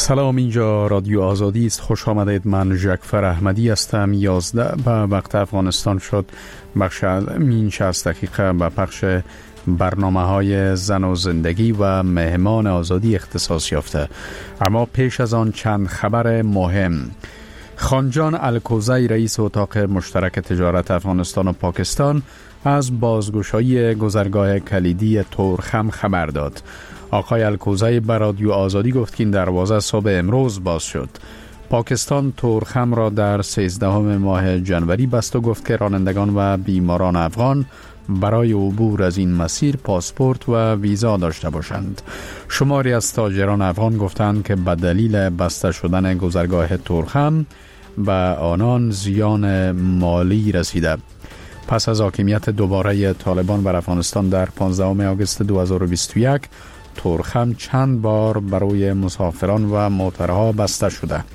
سلام، اینجا رادیو آزادی است. خوش آمدید. من جعفر احمدی هستم. 11 به وقت افغانستان شد. بخش این 60 دقیقه به پخش برنامه‌های زن و زندگی و مهمان آزادی اختصاص یافته. اما پیش از آن چند خبر مهم. خانجان الکوزی رئیس اتاق مشترک تجارت افغانستان و پاکستان از بازگشایی گذرگاه کلیدی تورخم خبر داد. آقای الکوزی به رادیو آزادی گفت که این دروازه صبح امروز باز شد. پاکستان تورخم را در 13 ماه جنوری بست و گفت که رانندگان و بیماران افغان برای عبور از این مسیر پاسپورت و ویزا داشته باشند. شماری از تاجران افغان گفتند که به دلیل بسته شدن گذرگاه تورخم به آنان زیان مالی رسیده. پس از حاکمیت دوباره طالبان بر افغانستان در 15 آگوست 2021 تورخم چند بار برای مسافران و موترها بسته شده.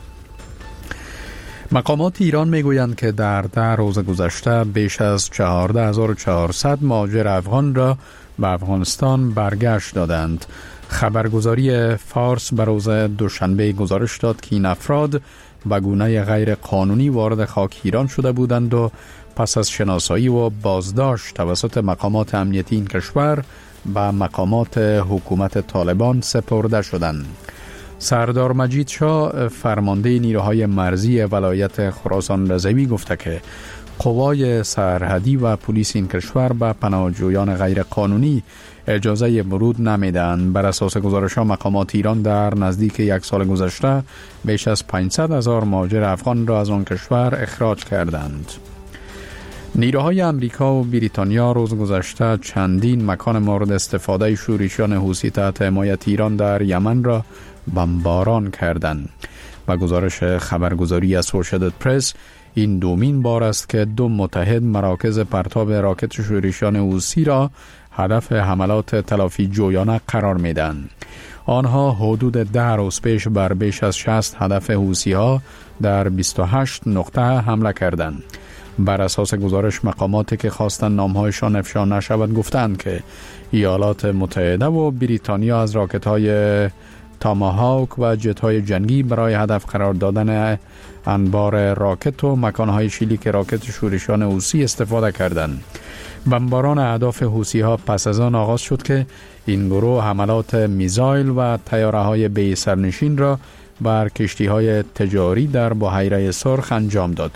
مقامات ایران میگویند که در 10 روز گذشته بیش از 14400 مهاجر افغان را به افغانستان برگشت دادند. خبرگزاری فارس به روز دوشنبه گزارش داد که این افراد به گونه غیر قانونی وارد خاک ایران شده بودند و پس از شناسایی و بازداشت توسط مقامات امنیتی این کشور به مقامات حکومت طالبان سپرده شدند. سردار مجید شاه فرمانده نیروهای مرزی ولایت خراسان رضوی گفته که قوای سرحدی و پلیس این کشور به پناهجویان غیر قانونی اجازه ورود نمیدهند. بر اساس گزارش‌ها مقامات ایران در نزدیک 1 سال گذشته بیش از 500,000 مهاجر افغان را از آن کشور اخراج کردند. نیروهای امریکا و بریتانیا روز گذشته چندین مکان مورد استفاده شورشیان حوثی تحت حمایت ایران در یمن را بمباران کردند. و گزارش خبرگزاری اسوشییتد پرس این دومین بار است که 2 متحد مراکز پرتاب راکت شورشیان حوثی را هدف حملات تلافی جویانه قرار میدن. آنها حدود 10 روز پیش بر بیش از 60 هدف حوثی ها در 28 نقطه حمله کردند. بر اساس گزارش مقاماتی که خواستند نامهایشان افشا نشود گفتند که ایالات متحده و بریتانیا از راکت‌های تاماهاوک و جت‌های جنگی برای هدف قرار دادن انبار راکت و مکان‌های شلیک راکت شورشیان حوثی استفاده کردند. بمباران اهداف حوثی‌ها پس از آن آغاز شد که این گروه حملات میزایل و طیاره‌های بی سرنشین را بر کشتی‌های تجاری در بحیره سرخ انجام داد.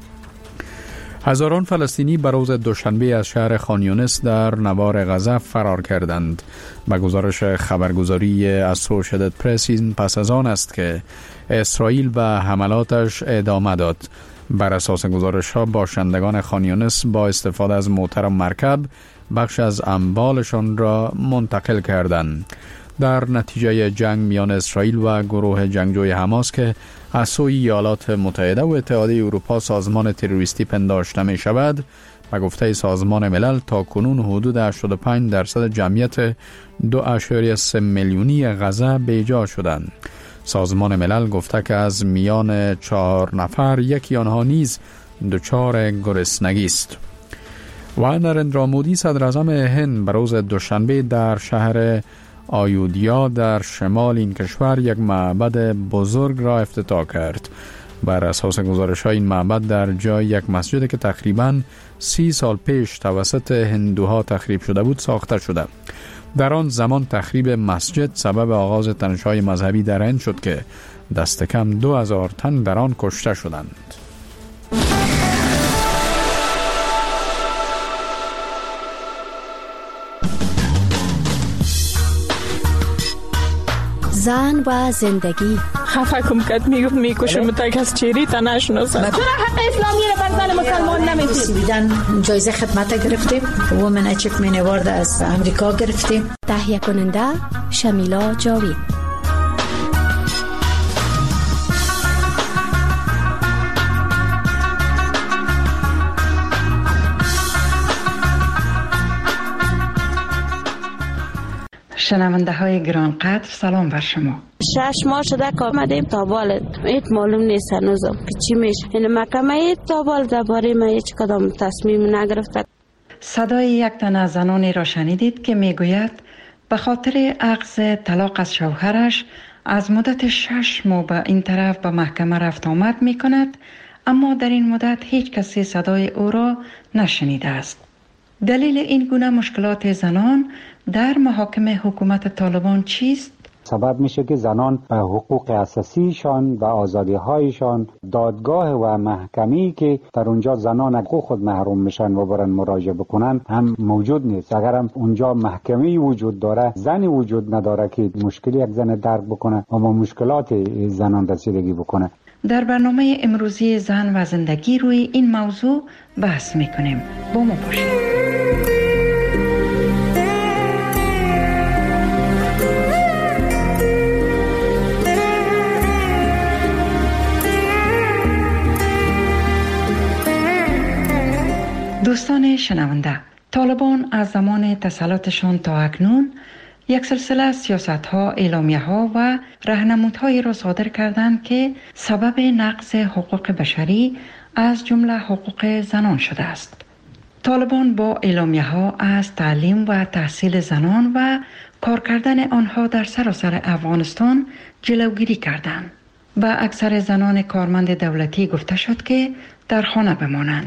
هزاران فلسطینی به روز دوشنبه از شهر خان یونس در نوار غزه فرار کردند. به گزارش خبرگزاری اسوشییتد پرس این پس از آن است که اسرائیل به حملاتش ادامه داد. بر اساس گزارش‌ها باشندگان خان یونس با استفاده از موتر و مرکب بخش از اموالشان را منتقل کردند. در نتیجه جنگ میان اسرائیل و گروه جنگجوی حماس که از سوی ایالات متحده و اتحادیه اروپا سازمان تروریستی پنداشته می شود، به گفته سازمان ملل تا کنون حدود 85% جمعیت 2.3 میلیونی غزه بیجا شدند. سازمان ملل گفته که از میان 4 نفر یکی آنها نیز دچار گرسنگی است. و نریندرا مودی صدر اعظم هند به روز دوشنبه در شهر آیودیا در شمال این کشور یک معبد بزرگ را افتتاح کرد. بر اساس گزارش‌های این معبد در جای یک مسجد که تقریباً 30 سال پیش توسط هندوها تخریب شده بود ساخته شده. در آن زمان تخریب مسجد سبب آغاز تنش‌های مذهبی در هند شد که دست کم 2000 تن در آن کشته شدند. زن و زندگی. خفه کم کد میکشم تا کس چیری تا نشناسم. چرا حق اسلامی را بر زن مسلمان نمیدید؟ سویدن جایزه خدمت گرفتیم. وومن اچیومنت اوارد از امریکا گرفتیم. تهیه کننده شمیلا جاوید. شنونده های گرانقدر سلام بر شما. 6 ماه شده که آمدیم تابال ایت معلوم نیست هنوزم که چی میشه. این محکمه ایت تابال درباره ما هیچ کدام تصمیم نگرفته. صدای یک تن از زنانی را شنیدید که میگوید به خاطر اخذ طلاق از شوهرش از مدت 6 ماه به این طرف به محکمه رفت آمد می کند، اما در این مدت هیچ کسی صدای او را نشنیده است. دلیل این گونه مشکلات زنان در محاکم حکومت طالبان چیست؟ سبب میشه که زنان به حقوق اساسیشان و آزادی‌هایشان دادگاه و محکمه‌ای که در اونجا زنان حقوق خود محروم میشن و برن مراجعه بکنن هم موجود نیست. اگر هم اونجا محکمه‌ای وجود داره، زنی وجود نداره که مشکلی یک زن درک بکنه و با مشکلات زنان رسیدگی بکنه. در برنامه امروزی زن و زندگی روی این موضوع بحث میکنیم. با ما باشید. دوستان شنونده، طالبان از زمان تسلطشان تا اکنون یک سلسله سیاست‌ها، اعلامیه‌ها و راهنمودهایی را صادر کردند که سبب نقض حقوق بشری از جمله حقوق زنان شده است. طالبان با اعلامیه‌ها از تعلیم و تحصیل زنان و کار کردن آنها در سراسر افغانستان جلوگیری کردند و اکثر زنان کارمند دولتی گفته شد که در خانه بمانند.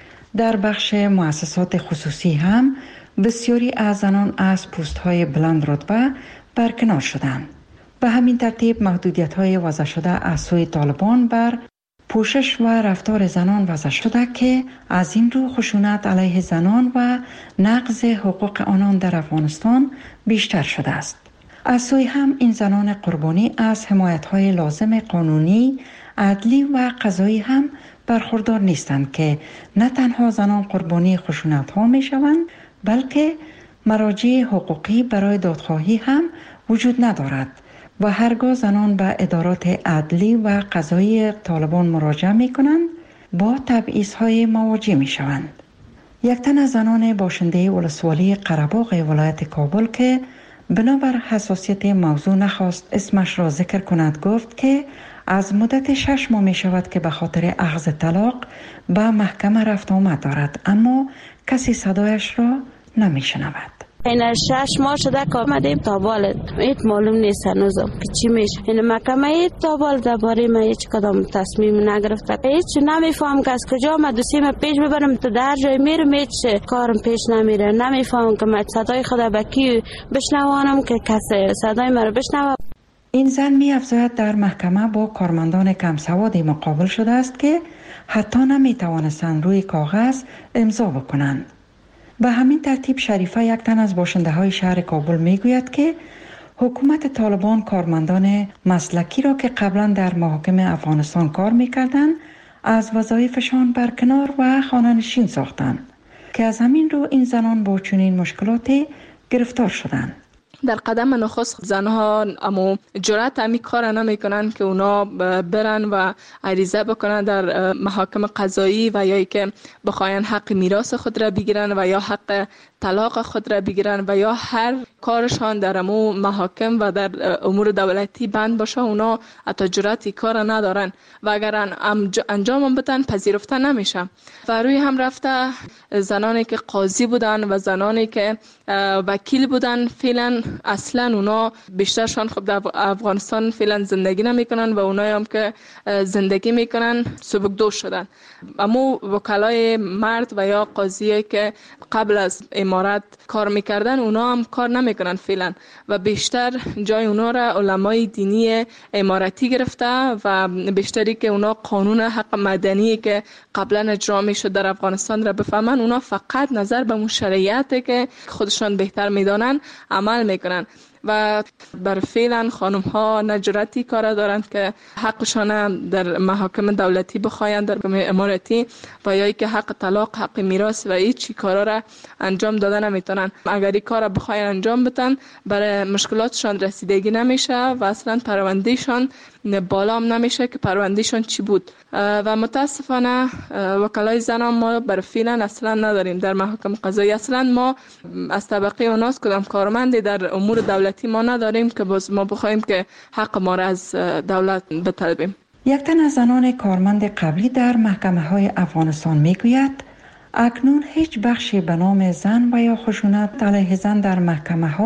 در بخش مؤسسات خصوصی هم بسیاری از زنان از پست‌های بلند رتبه برکنار شدند. به همین ترتیب محدودیت‌های وضع شده از سوی طالبان بر پوشش و رفتار زنان وضع شده که از این رو خشونت علیه زنان و نقض حقوق آنان در افغانستان بیشتر شده است. از سوی هم این زنان قربانی از حمایت‌های لازم قانونی، عدلی و قضایی هم برخوردار نیستند که نه تنها زنان قربانی خشونت‌ها می‌شوند، بلکه مراجع حقوقی برای دادخواهی هم وجود ندارد و هرگاه زنان به ادارات عدلی و قضایی طالبان مراجعه می‌کنند با تبعیض‌های مواجه می‌شوند. یک تن از زنان باشنده ولسوالی قره‌باغ ولایت کابل که بنابر حساسیت موضوع نخواست اسمش را ذکر کند گفت که از مدت 6 ماه می شود که به خاطر اخذ طلاق به محکمه رفت آمد دارد، اما کسی صدایش را نمی شنود. این 6 ماه شده که آمدیم تابال ایت معلوم نیست هنوزم که چی میشه. این محکمه ایت تابال درباره ما هیچ کدام تصمیم نگرفته. هیچ نمیفهم که از کجا ما دوسیمه پیش ببرم تو در جای میرم هیچ کارم پیش نمیره. نمیفهم که ما صدای خدا به کی بشنوانم که کسی صدای ما رو بشنوه. این زن می افزاید در محکمه با کارمندان کم سوادی مقابل شده است که حتی نمی توانستند روی کاغذ امضا بکنند. به همین ترتیب شریفه یک تن از باشنده های شهر کابل می گوید که حکومت طالبان کارمندان مسلکی را که قبلا در محاکم افغانستان کار می کردند از وظایفشان برکنار و خانه‌نشین ساختند که از همین رو این زنان با چنین مشکلاتی گرفتار شدند. در قدم نخست زنها اما جرأت همی کار نمیکنن که اونا برن و عریضه بکنن در محاکم قضایی و یا که بخواین حق میراث خود را بگیرن و یا حق طلاق خود را بگیرن و یا هر کارشان در امو محاکم و در امور دولتی بند باشه. اونا حتی جرأتی کار ندارن و اگر انجام بدن پذیرفته نمیشه. و روی هم رفته زنانی که قاضی بودن و زنانی که وکیل بودن فعلا اصلا اونا بیشترشان خب در افغانستان فعلا زندگی نمیکنن و اونایی هم که زندگی میکنن سبکدوش شدن. اما وکلای مرد و یا قاضی که قبل از امارت کار میکردن اونا هم کار نمیکنن فعلا و بیشتر جای اونا را علمای دینی امارتی گرفته و بیشتری که اونا قانون حق مدنی که قبلا اجرا میشد در افغانستان را بفهمن، اونا فقط نظر به اون شریعتی که خودشان بهتر میدانن عمل میکنن و بر فعلا خانم ها نجرتی کار دارند که حقشان در محاکم دولتی بخواین در امارتی و یا که حق طلاق، حق میراث و هیچ کارا را انجام دادن نمیتونن. اگر این کارا بخواین انجام بدن برای مشکلاتشان رسیدگی نمیشه و اصلا پروندهشان بالا هم نمیشه که پروندهشان چی بود. و متاسفانه وکلای زنان ما بر فعلا اصلا نداریم در محاکم قضایی. اصلا ما از طبقه اوناست کدام کارمندی در امور دولتی ما نداریم که باز ما بخوایم که حق ما را از دولت بطلبیم. یک تن از زنان کارمند قبلی در محکمه های افغانستان میگوید اکنون هیچ بخشی به نام زن و یا خشونت علیه زن در محکمه ها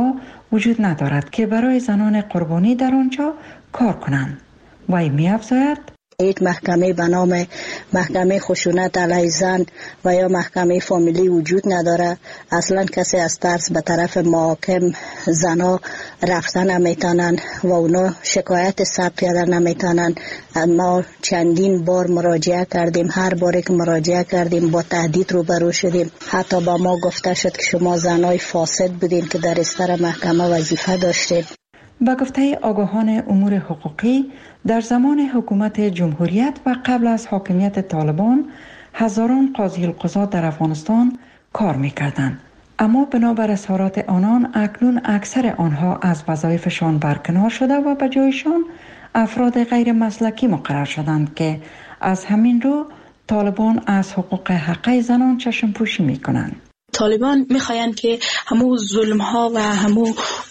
وجود ندارد که برای زنان قربانی در آنجا کار کنند. وی می افزاید یک محکمه به نام محکمه خشونت علیه زن و یا محکمه فامیلی وجود نداره. اصلا کسی از ترس به طرف محاکم زنا رفتن نمیتونن و اونا شکایت ثبت کردن نمیتونن. ما چندین بار مراجعه کردیم، هر باری که مراجعه کردیم با تهدید روبرو شدیم. حتی با ما گفته شد که شما زنای فاسد بودین که در استر محکمه وظیفه داشتید. با گفته آگاهان امور حقوقی، در زمان حکومت جمهوریت و قبل از حاکمیت طالبان هزاران قاضی القضات در افغانستان کار می‌کردند، اما بنابر اظهارات آنان اکنون اکثر آنها از وظایفشان برکنار شده و به جایشان افراد غیر مسلکی مقرر شدند که از همین رو طالبان از حقوق حقی زنان چشم پوشی می‌کنند. طالبان میخواین که همو ظلم ها و همو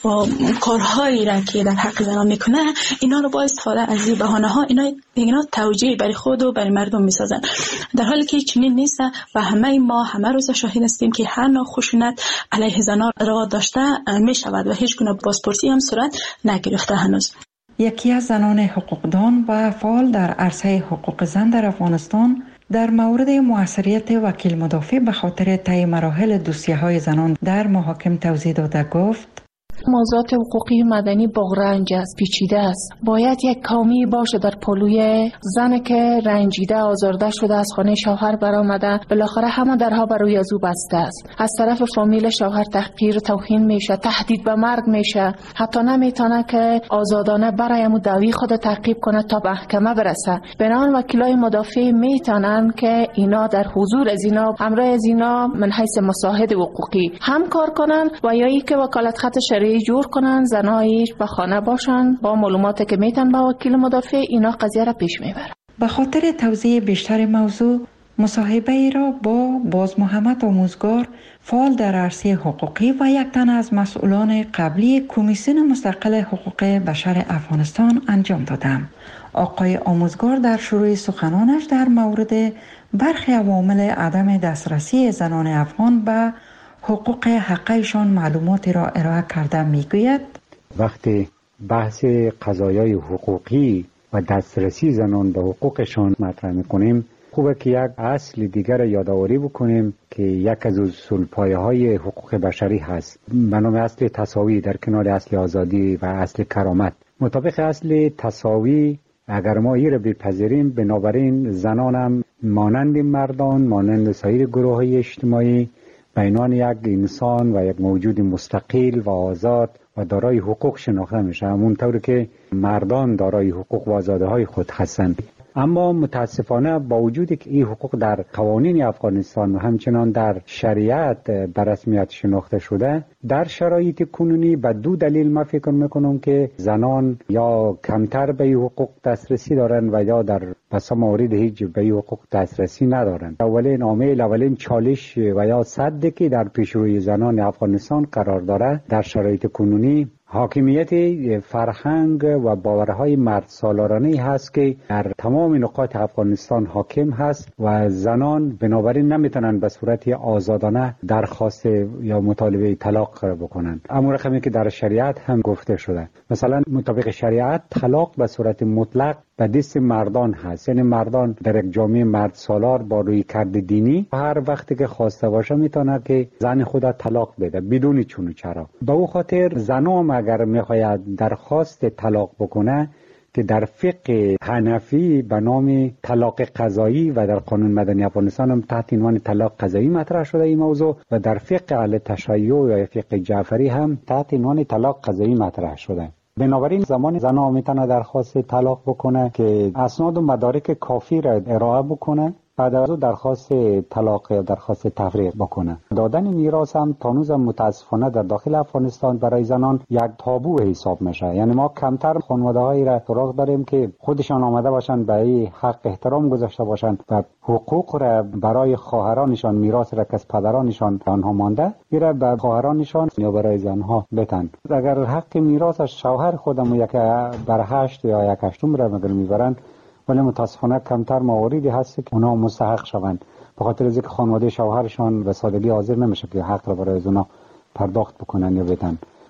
کارهایی را که در حق زنان میکنه اینا رو با استفاده از این بهانه ها اینا توجیه برای خود و برای مردم میسازن، در حالی که چنین نیست و همه روز شاهد هستیم که هر نوع خشونت علیه زنان روا داشته میشود و هیچ گونه بازپرسی هم صورت نگرفته هنوز. یکی از زنان حقوقدان و فعال در عرصه حقوق زن در افغانستان در مورد موثریت وکیل مدافع به خاطر طی مراحل دوسیه‌های زنان در محاکم توضیح داده گفت: موضوعات حقوقی مدنی بغرنج است، پیچیده است. باید یک کامی باشه در پلوی زن که رنجیده، آزارده شده، از خانه شوهر برآمده، بالاخره همه درها بر روی از او بسته است. از طرف فامیل شوهر تحقیر، توهین میشه، تهدید به مرگ میشه، حتی نمیتونه که آزادانه برای دعوی خود تعقیب کنه تا به محکمه برسه. بنابراین وکیلای مدافع میتونن که اینا در حضور از اینا، همراه از اینا من حیث مساعد حقوقی هم کار کنن و یا ای که وکالت خط شرعی جور کنن، زنایی به خانه باشن، با معلوماتی که میتن با وکیل مدافع اینا قضیه را پیش میبرن. به خاطر توضیح بیشتر موضوع، مصاحبه ای را با باز محمد آموزگار، فعال در عرصه حقوقی و یک تن از مسئولان قبلی کمیسیون مستقل حقوق بشر افغانستان انجام دادم. آقای آموزگار در شروع سخنانش در مورد برخی عوامل عدم دسترسی زنان افغان به حقوق حقیقشان معلوماتی را ارائه کرده میگوید: وقتی بحث قضایای حقوقی و دسترسی زنان به حقوقشان مطرح میکنیم، خوبه که یک اصل دیگر یادآوری بکنیم که یک از اصولپایه‌های حقوق بشری هست به نام اصل تساوی در کنار اصل آزادی و اصل کرامت. مطابق اصل تساوی اگر ما این را بپذیریم، بنابراین زنان هم مانند مردان، مانند سایر گروه‌های اجتماعی به عنوان یک انسان و یک موجود مستقل و آزاد و دارای حقوق شناخته میشه، همونطور که مردان دارای حقوق و آزادی‌های خود هستند. اما متاسفانه با وجودی که این حقوق در قوانین افغانستان و همچنان در شریعت به رسمیت شناخته شده، در شرایط کنونی به دو دلیل ما فکر میکنم که زنان یا کمتر به این حقوق دسترسی دارن و یا در بسا موارد هیچ به این حقوق دسترسی ندارن. اولین چالش و یا سدی که در پیشروی زنان افغانستان قرار داره در شرایط کنونی حاکمیت فرهنگ و باورهای مرد سالارانه هست که در تمام نقاط افغانستان حاکم هست و زنان بنابراین نمیتونن به صورت آزادانه درخواست یا مطالبه طلاق بکنن. اما رقمی که در شریعت هم گفته شده، مثلا مطابق شریعت طلاق به صورت مطلق به دست مردان هست، یعنی مردان در یک جامعه مرد سالار با روی کرد دینی هر وقتی که خواسته باشه میتونه که زن خود طلاق بده بدون چون و چرا. به او خاطر زنم اگر میخواید درخواست طلاق بکنه که در فقه حنفی به نام طلاق قضایی و در قانون مدنی افغانستان هم تحت عنوان طلاق قضایی مطرح شده این موضوع و در فقه اهل تشیع یا فقه جعفری هم تحت عنوان طلاق قضایی مطرح شده. بنابراین زمان زنها میتونه درخواست طلاق بکنه که اسناد و مدارک کافی را ارائه بکنه، بعد از اون درخواست طلاق یا درخواست تفریق بکنه. دادن میراث هم تانوز متاسفانه در داخل افغانستان برای زنان یک تابو حساب میشه. یعنی ما کمتر خانواده‌هایی را سراغ داریم که خودشان آمده باشند به این حق احترام گذاشته باشند و حقوق را برای خواهرانشان، میراث را که از پدرانشان آنها مانده میره به خواهرانشان یا برای زنها بتن. اگر حق میراث از شوهر خودمو یک بر 8 یا 1/8 را مگر میبرن، ولی متاسفانه کمتر مواردی هست که اونا مستحق شوند، به خاطر از اینکه خانواده شوهرشان به سادگی حاضر نمیشه که حق را برای اونا پرداخت بکنن یا بدن.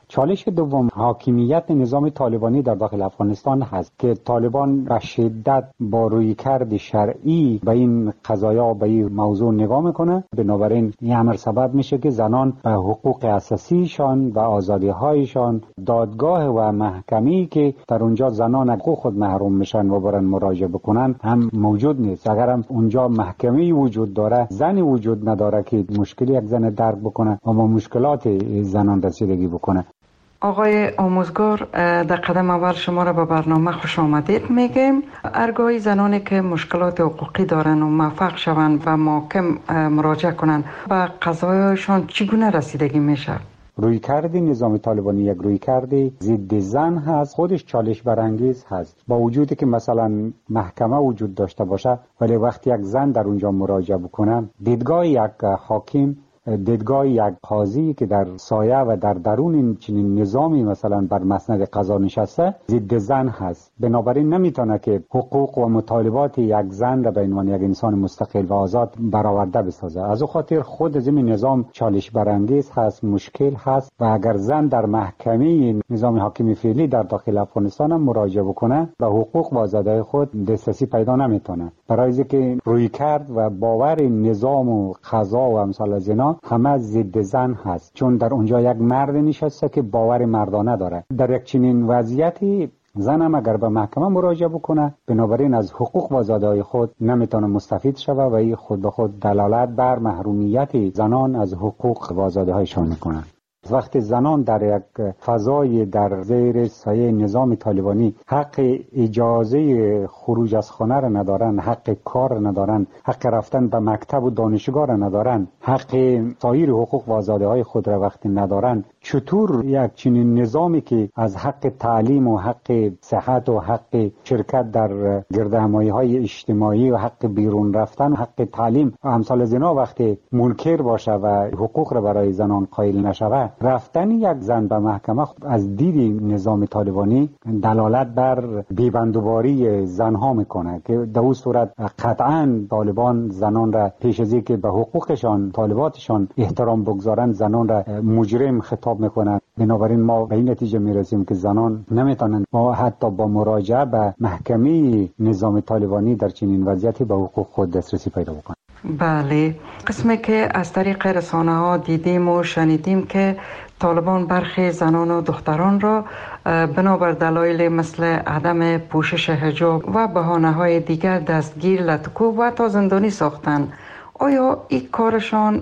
چالش دوم حاکمیت نظام طالبانی در داخل افغانستان هست که طالبان به شدت با رویکرد شرعی به این قضایا به این موضوع نگاه میکنه. بنابراین این امر سبب میشه که زنان به حقوق اساسیشان و آزادی‌هایشان دادگاه و محکمه‌ای که در اونجا زنان از حقوق خود محروم میشن و برن مراجعه بکنن هم موجود نیست. اگر هم اونجا محکمه‌ای وجود داره، زنی وجود نداره که مشکلی یک زن درک بکنه و با مشکلات زنان رسیدگی بکنه. آقای آموزگار، در قدم اول شما را به برنامه خوش آمدید میگیم. هرگاهی زنانی که مشکلات حقوقی دارن و موفق شوند و محکم مراجعه کنند به قضایشان چگونه رسیدگی میشه؟ رویکرد نظام طالبانی یک رویکرد ضد زن هست، خودش چالش برانگیز هست. با وجودی که مثلا محکمه وجود داشته باشه، ولی وقتی یک زن در اونجا مراجعه بکنه، دیدگاه یک حاکم، دیدگاه یک قاضی که در سایه و در درون این چنین نظامی مثلا بر مسند قضا نشسته ضد زن هست. بنابراین نمیتونه که حقوق و مطالبات یک زن را به عنوان یک انسان مستقل و آزاد برآورده بسازه. از او خاطر خود از این نظام چالش برانگیز هست، مشکل هست و اگر زن در محکمه نظام حاکم فعلی در داخل افغانستان هم مراجعه بکنه به حقوق و آزادی خود دسترسی پیدا نمیتونه، برای اینکه رویکرد و باور نظام و قضا و امثال از اینا همه ضد زن هست، چون در اونجا یک مرد نشسته که باور مردانه داره. در یک چنین وضعیتی زن هم اگر به محکمه مراجعه بکنه، بنابراین از حقوق و آزادی‌های خود نمیتونه مستفید شوه و این خود به خود دلالت بر محرومیت زنان از حقوق و آزادی‌هایشان میکنه. وقتی زنان در یک فضای در زیر سایه نظام طالبانی حق اجازه خروج از خانه را ندارن، حق کار را ندارن، حق رفتن به مکتب و دانشگاه را ندارن، حق سایر حقوق و آزادی‌های خود را وقتی ندارن، چطور یک چنین نظامی که از حق تعلیم و حق صحت و حق شرکت در گردهمایی‌های اجتماعی و حق بیرون رفتن و حق تعلیم و امثال از اینا وقتی منکر باشه و حقوق را برای زنان قائل نشود، رفتن یک زن به محکمه از دید نظام طالبانی دلالت بر بی‌بندوباری زنها میکنه که در اون صورت قطعاً طالبان زنان را پیش از اینکه به حقوقشان طالباتشان احترام بگذارند زنان را مجرم خطاب میکنند. بنابراین ما به این نتیجه میرسیم که زنان نمیتونن ما حتی با مراجعه به محکمه نظام طالبانی در چنین وضعیتی به حقوق خود دسترسی پیدا بکنند. بله، قسمی که از طریق رسانه ها دیدیم و شنیدیم که طالبان برخی زنان و دختران را بنابر دلایل مثل عدم پوشش حجاب و بهانه های دیگر دستگیر، لطکوب و تا زندانی ساختند. آیا این کارشان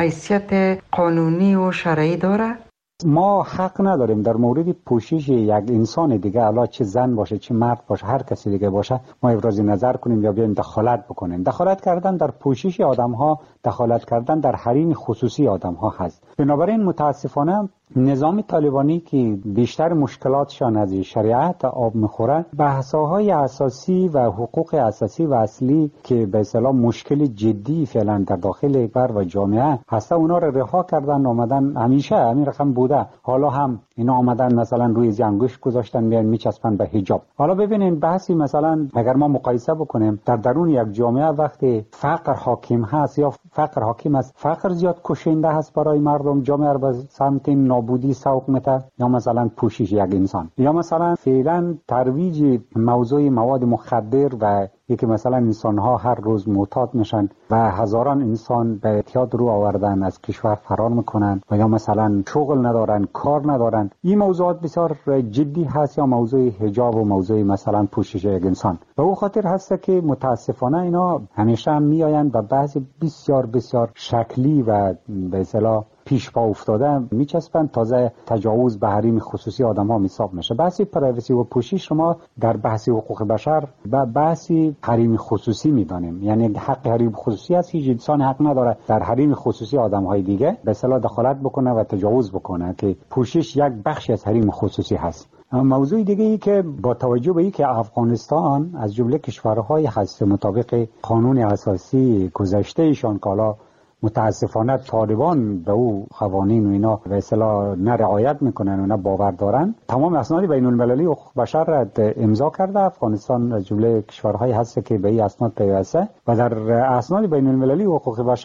حیثیت قانونی و شرعی داره؟ ما حق نداریم در مورد پوشش یک انسان دیگه، حالا چه زن باشه چه مرد باشه هر کسی دیگه باشه، ما ابراز نظر کنیم یا بیایم دخالت بکنیم. دخالت کردن در پوشش آدم ها، دخالت کردن در حریم خصوصی آدم ها هست. بنابراین متاسفانه نظام طالبانی که بیشتر مشکلاتشان از شریعت آب میخوره، بحث‌های اساسی و حقوق اساسی و اصلی که به اصطلاح مشکل جدی فعلا در داخل بر و جامعه هست، اونا رو رها کردن، آمدن همیشه همین رقم بوده. حالا هم اینا آمدن مثلا روی زنگوش گذاشتن میان میچسبن به حجاب. حالا ببینین بحثی مثلا اگر ما مقایسه بکنیم در درون یک جامعه وقتی فقر حاکم هست یا فقر حاکم است، فقر زیاد کشنده هست برای مردم، جامعه رو به سمت نابودی سوق میده، یا مثلا پوشش یک انسان، یا مثلا فعلا ترویج موضوع مواد مخدر و یکی مثلا انسان‌ها هر روز معتاد میشن و هزاران انسان به اعتیاد رو آوردن از کشور فرار میکنن و یا مثلا شغل ندارن، کار ندارن. این موضوعات بسیار جدی هست، یا موضوع حجاب و موضوع مثلا پوشش یک انسان. به او خاطر هست که متاسفانه اینا همیشه هم میآیند و بعضی بسیار شکلی و به اصطلاح پیش پا افتاده میچسبن، تازه تجاوز به حریم خصوصی آدم‌ها حساب میشه. بحث پرایوسی و پوشش شما در بحث حقوق بشر و بحث حریم خصوصی میدانیم، یعنی حق حریم خصوصی است. هیچ انسان حق نداره در حریم خصوصی آدم‌های دیگه به اصطلاح دخالت بکنه و تجاوز بکنه، که پوشش یک بخشی از حریم خصوصی هست. موضوع دیگه ای که با توجه به اینکه افغانستان از جمله کشورهای هست مطابق قانون اساسی گذشته ایشان کالا متاسفانه طالبان به او قوانین و اینا به اصطلاح نه رعایت میکنن و نه باور دارن، تمام اسناد بین المللی حقوق بشر را امضا کرده. افغانستان از جمله کشورهایی هست که به این اسناد پیوسته و در اسناد بین المللی حقوق بشر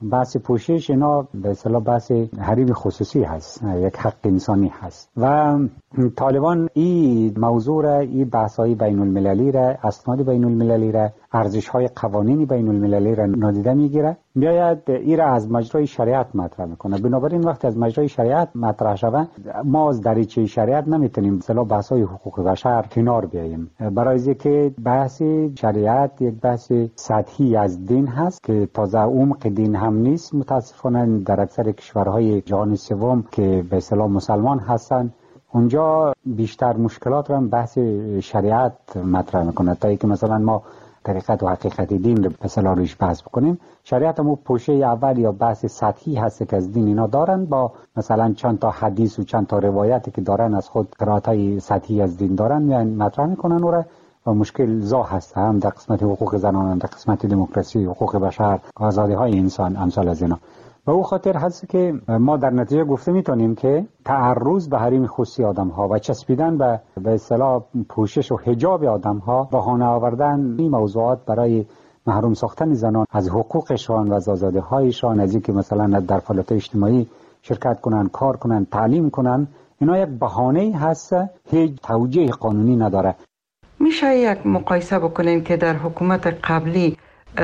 بحث پوشش اینا به اصطلاح بحث حریم خصوصی هست، یک حق انسانی هست و طالبان این موضوع را، این بحث‌های بین المللی را، اسناد بین المللی را، ارزش‌های قوانین بین المللی را نادیده میگیره، میآید این را از مجرای شریعت مطرح میکنه. بنابراین وقتی از مجرای شریعت مطرح شود، ما از دریچه شریعت نمیتونیم مثلا بحث‌های حقوق بشر کنار بیاییم، برای اینکه بحث شریعت یک بحث سطحی از دین هست که تازه عمق دین هم نیست. متاسفانه در اکثر کشورهای جهان سوم که به اصطلاح مسلمان هستند، اونجا بیشتر مشکلات را بحث شریعت مطرح میکنه تا اینکه مثلا ما طریقت و حقیقت دین رو مثلا روش بحث بکنیم. شریعت هم پوشه اول یا بحث سطحی هست که از دین اینا دارن، با مثلا چند تا حدیث و چند تا روایتی که دارن از خود قرائت‌های سطحی از دین دارن میان مطرح میکنن و مشکل زا هست، هم در قسمت حقوق زنان، هم در قسمت دموکراسی، حقوق بشر، آزادی‌های انسان، امثال از اینا. و او خاطر هست که ما در نتیجه گفته میتونیم که تعرض به حریم خصوصی آدم‌ها و چسبیدن به اصطلاح پوشش و حجاب آدم‌ها، بهانه آوردن این موضوعات برای محروم ساختن زنان از حقوقشان و از آزادی‌هایشان، از اینکه مثلا در فعالیت اجتماعی شرکت کنن، کار کنن، تعلیم کنن، اینا یک بهانه‌ای هست، هیچ توجیه قانونی نداره. میشه یک مقایسه بکنین که در حکومت قبلی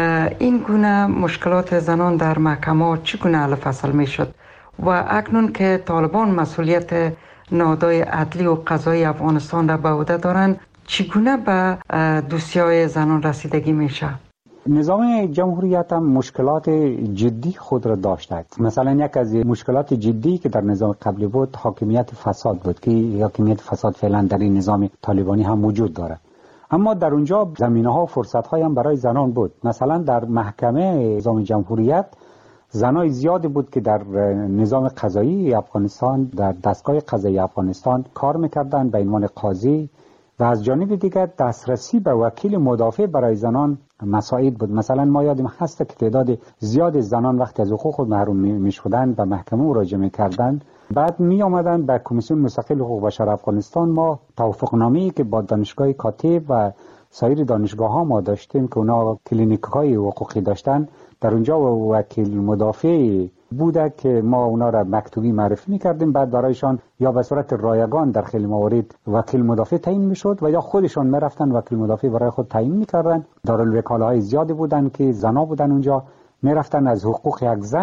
این گونه مشکلات زنان در محکمه چگونه حل فصل میشد و اکنون که طالبان مسئولیت نهادهای عدلی و قضایی افغانستان را به عهده دارند، چگونه به دوسیای زنان رسیدگی میشه؟ نظام جمهوریت هم مشکلات جدی خود را داشته. مثلا یک از مشکلات جدی که در نظام قبلی بود حاکمیت فساد بود که حاکمیت فساد فعلا در این نظام طالبانی هم وجود داره. اما در اونجا زمینه‌ها و فرصت‌های هم برای زنان بود. مثلا در محکمه نظام جمهوریت زنای زیادی بود که در نظام قضایی افغانستان، در دستگاه قضایی افغانستان کار می‌کردند به عنوان قاضی، و از جانب دیگر دسترسی به وکیل مدافع برای زنان مساعد بود. مثلا ما یادم هست که تعداد زیاد زنان وقتی از حقوق خود محروم می‌شدند به محکمه مراجعه می‌کردند، بعد می آمدن به کمیسیون مستقل حقوق بشر افغانستان. ما توافقنامه‌ای که با دانشگاه کاتب و سایر دانشگاه‌ها ما داشتیم که اونا کلینیک‌های حقوقی داشتن، در اونجا وکیل مدافع بوده که ما اونا را مکتوبی معرفی می‌کردیم، بعد برایشان یا به صورت رایگان در خیلی موارد وکیل مدافع تعیین می‌شد و یا خودشان می‌رفتن وکیل مدافع برای خود تعیین می‌کردن. دارالوکاله‌های زیادی بودن که زنا بودن، اونجا می‌رفتن از حقوق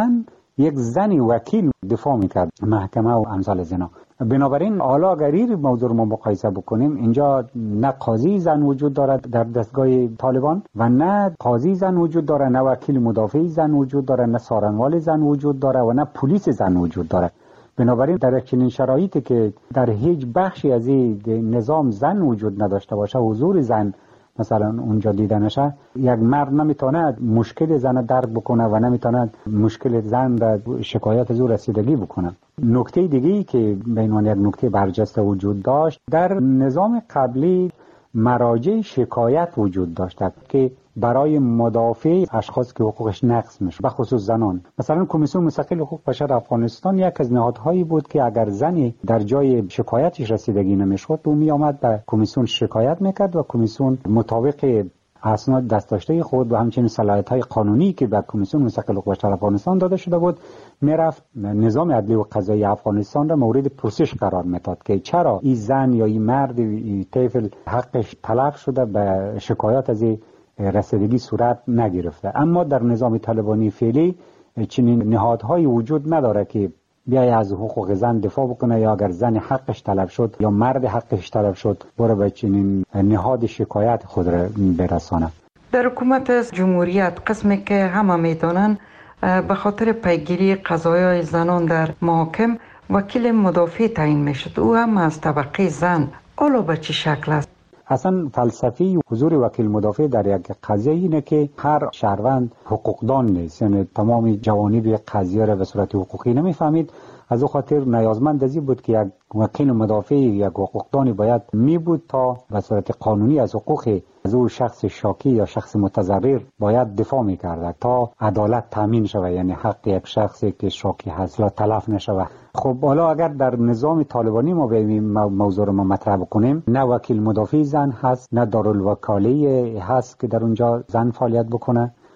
یک زنی وکیل دفاع میکرد محکمه و امثال از اینا. بنابراین حالا اگر این موضوع رو ما مقایسه بکنیم، اینجا نه قاضی زن وجود دارد در دستگاه طالبان و نه قاضی زن وجود داره، نه وکیل مدافع زن وجود داره، نه سارنوال زن وجود داره و نه پلیس زن وجود داره. بنابراین در چنین شرایطی که در هیچ بخشی از این نظام زن وجود نداشته باشه، حضور زن مثلا اونجا دیده نشه، یک مرد نمیتونه مشکل زن درک بکنه و نمیتونه مشکل زن را شکایت از او رسیدگی بکنه. نکته دیگه‌ای که به عنوان یک نکته برجسته وجود داشت، در نظام قبلی مراجع شکایت وجود داشت که برای مدافع اشخاص که حقوقش نقض میشه، به خصوص زنان. مثلا کمیسیون مستقل حقوق بشر افغانستان یک از نهادهایی بود که اگر زنی در جای شکایتش رسیدگی نمیشد، او می آمد به کمیسیون شکایت میکرد و کمیسیون مطابق اسناد دستداشته خود و همچنین صلاحیت‌های قانونی که به کمیسیون مستقل حقوق بشر افغانستان داده شده بود، میرفت نظام عدلی و قضایی افغانستان را مورد پرسش قرار میداد که چرا این زن یا این مرد این طفل حقش تلف شده، به شکایات از رسیدگی صورت نگرفته. اما در نظام طالبانی فعلی چنین نهادهایی وجود نداره که بیای از حقوق زن دفاع بکنه، یا اگر زن حقش طلب شد یا مرد حقش طلب شد بره به چنین نهاد شکایت خود را برسانه. در حکومت جمهوریت قسمی که همه میدانن به خاطر پیگیری قضایای زنان در محاکم وکیل مدافع تعیین میشد، او هم از طبقه زن. حالا به چه شکل است؟ اصلا فلسفی حضور وکیل مدافع در یک قضیه اینه که هر شهروند حقوقدان نیست، یعنی تمام جوانب قضیه را به صورت حقوقی نمیفهمید. از او خاطر نیازمند ازی بود که یک وکیل مدافع یک حقوقدانی باید می بود تا به صورت قانونی از حقوق از او شخص شاکی یا شخص متضرر باید دفاع می‌کرد تا عدالت تامین شود، یعنی حق یک شخصی که شاکی هست لا تلف نشود. خب حالا اگر در نظام طالبانی ما به موضوع رو مطرح بکنیم، نه وکیل مدافع زن هست، نه دارالوکاله هست که در اونجا زن فعالیت بکنه.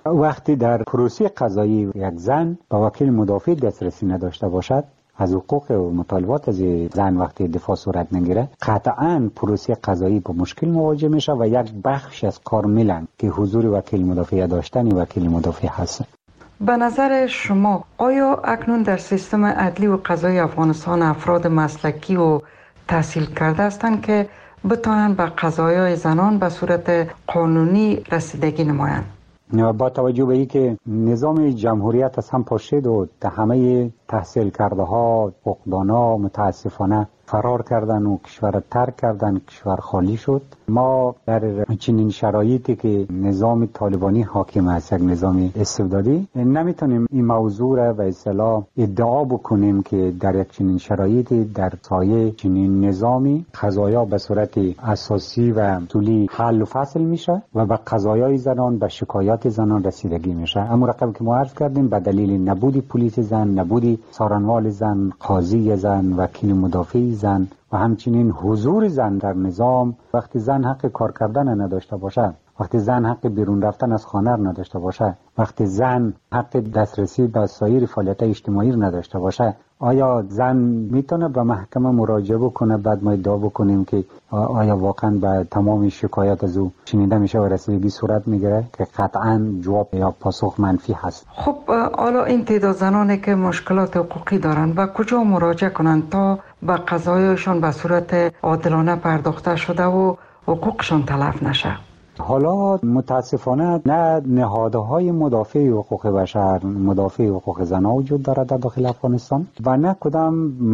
وقتی در پروسه قضایی یک زن با وکیل مدافع دسترسی نداشته باشد از حقوق و مطالبات از زن وقتی دفاع صورت نگیره، قطعاً پروسه قضایی با مشکل مواجه میشه و یک بخش از کارملا که حضور وکیل مدافع داشتن وکیل مدافع هست. به نظر شما آیا اکنون در سیستم عدلی و قضایی افغانستان افراد مسلکی و تحصیل کرده هستند که بتوانند به قضایای زنان به صورت قانونی رسیدگی نمایند؟ با توجه به اینکه نظام جمهوریت از هم پاشید و همه تحصیل کرده ها فقدانا متاسفانه فرار کردن و کشور ترک کردن، کشور خالی شد. ما در چنین شرایطی که نظام طالبانی حاکم است، یک نظام استبدادی، نمیتونیم این موضوع را به اصطلاح ادعا بکنیم که در یک چنین شرایطی در سایه چنین نظامی قضایا به صورت اساسی و اصولی حل و فصل میشه و به قضایای زنان، به شکایات زنان رسیدگی میشه. اما رقم که ما عرض کردیم به دلیل نبودی پلیس زن، نبودی سارنوال زن، قاضی زن، وکیل مدافع زن و همچنین حضور زن در نظام، وقتی زن حق کار کردن نداشته باشه، وقتی زن حق بیرون رفتن از خانه نداشته باشه، وقتی زن حق دسترسی به سایر فعالیت اجتماعی نداشته باشه، آیا زن میتونه به محکمه مراجعه بکنه بعد ما ادعا بکنیم که آیا واقعا به تمام شکایت از او شنیده میشه و رسیدگی صورت میگیره؟ که قطعا جواب یا پاسخ منفی هست. خب حالا این تعداد زنانی که مشکلات حقوقی دارن به کجا مراجعه کنند تا به قضایشان به صورت عادلانه پرداخته شده و حقوقشان تلف نشه؟ حالا متاسفانه نه نهادهای مدافع حقوق بشر، مدافع حقوق زنان وجود دارد در داخل افغانستان و نه کدام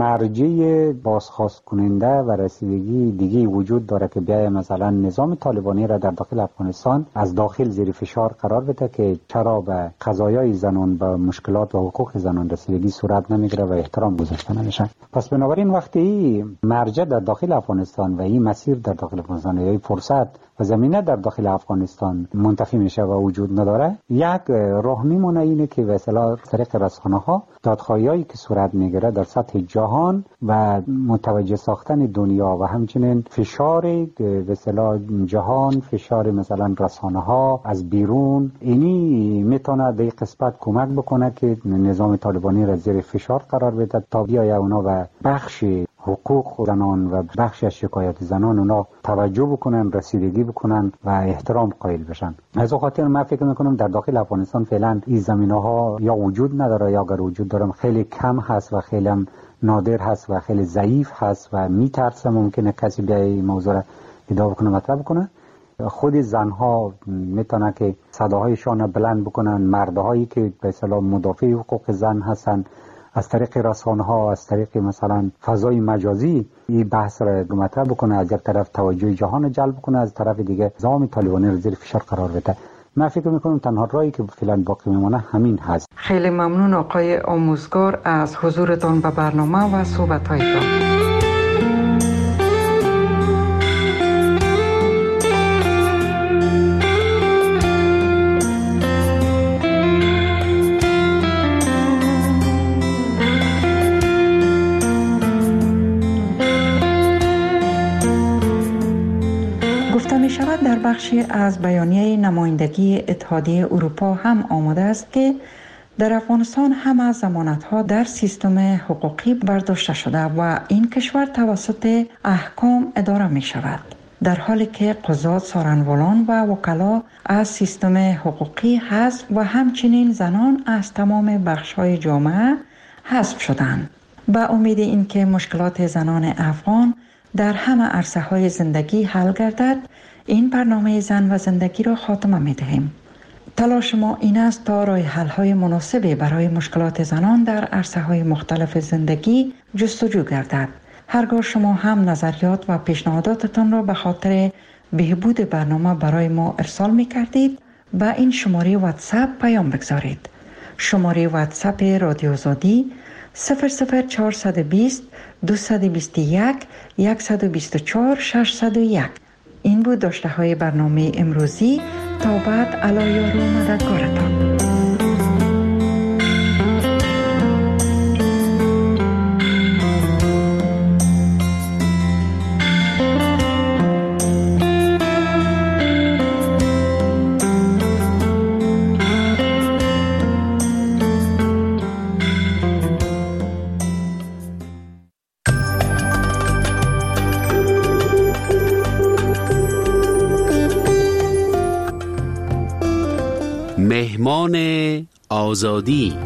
مرجع بازخواست کننده و رسیدگی دیگه وجود داره که بیای مثلا نظام طالبانی را در داخل افغانستان از داخل زیر فشار قرار بده که چرا به قضایای زنان، به مشکلات و حقوق زنان رسیدگی صورت نمیگیره و احترام گذاشته نمیشه. پس بنابراین وقتی مرجع در داخل افغانستان و این مسیر در داخل افغانستان یا فرصت و زمینه در داخل افغانستان منتفی میشه و وجود نداره، یک راه میمونه اینه که به اصطلاح طریق رسانه‌ها دادخواهیایی که صورت میگیره در سطح جهان و متوجه ساختن دنیا و همچنین فشار به اصطلاح جهان، فشار مثلا رسانه‌ها از بیرون، اینی میتونه در قسمت کمک بکنه که نظام طالبانی را زیر فشار قرار بده تا بیای اونا و بخش حقوق زنان و بخش از شکایت زنان اونا توجه بکنن، رسیدگی بکنن و احترام قائل بشن. از خاطر من فکر میکنم در داخل افغانستان فعلا این زمینه‌ها یا وجود نداره یا اگر وجود داره خیلی کم هست و خیلی نادر هست و خیلی ضعیف هست و میترسه ممکنه کسی بیای این موضوع را ادعا بکنه، مطرح بکنه. خود زنها میتونه که صداهایشان بلند بکنن، مردهایی که به اصطلاح مدافع حقوق زن هستن از طریق رسانه‌ها، از طریق مثلا فضای مجازی این بحث را مطرح بکنه، از یک طرف توجه جهان جلب کنه، از طرف دیگه نظام طالبانی را زیر فشار قرار بده. من فکر میکنم تنها راهی که فعلا باقی میمونه همین هست. خیلی ممنون آقای آموزگار از حضورتان به برنامه و صحبت‌هایتان. در بخشی از بیانیه نمایندگی اتحادیه اروپا هم آمده است که در افغانستان همه ضمانت‌ها در سیستم حقوقی برداشته شده و این کشور توسط احکام اداره می شود، در حالی که قضات، سارنوالان و وکلا از سیستم حقوقی حذف و همچنین زنان از تمام بخش‌های جامعه حذف شدند. با امید اینکه مشکلات زنان افغان در همه عرصه‌های زندگی حل گردد، این برنامه زن و زندگی را خاتمه می دهیم. تلاش ما این است تا راه حل‌های مناسبی برای مشکلات زنان در عرصه‌های مختلف زندگی جستجو گردد. هرگاه شما هم نظریات و پیشنهاداتتان را به خاطر بهبود برنامه برای ما ارسال می کردید، با این شماره واتساپ پیام بگذارید. شماره واتساپ رادیو آزادی 00420 221 124 601. این بود داشته های برنامه امروزی. تا بعد، علی یار و مددگارتان. مهمان آزادی.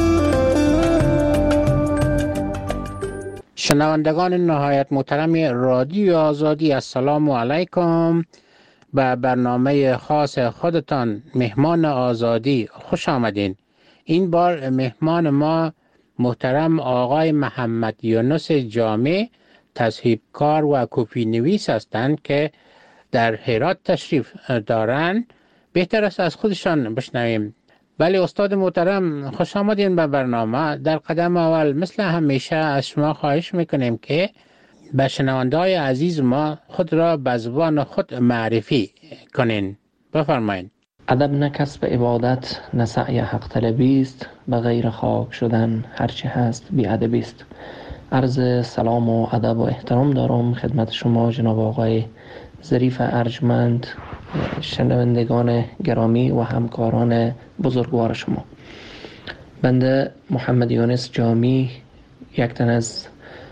شنوندگان نهایت محترم رادیو آزادی، السلام علیکم. به برنامه خاص خودتان مهمان آزادی خوش آمدین. این بار مهمان ما محترم آقای محمد یونس جامی، تصحیحکار و کپی نویس هستند که در هرات تشریف دارند. بهتر است از خودشان بشنویم. بله استاد محترم، خوش آمدین به برنامه. در قدم اول مثل همیشه از شما خواهش میکنیم که به شنونده‌های عزیز ما خود را به زبان خود معرفی کنین. بفرمایید. ادب نه کسب عبادت، نه سعی حق طلبی است، به غیر خاک شدن هرچی هست بی ادبی است. عرض سلام و ادب و احترام دارم خدمت شما جناب آقای ظریف ارجمند، شنوندگان گرامی و همکاران بزرگوار شما. بنده محمد یونس جامی، یک تن از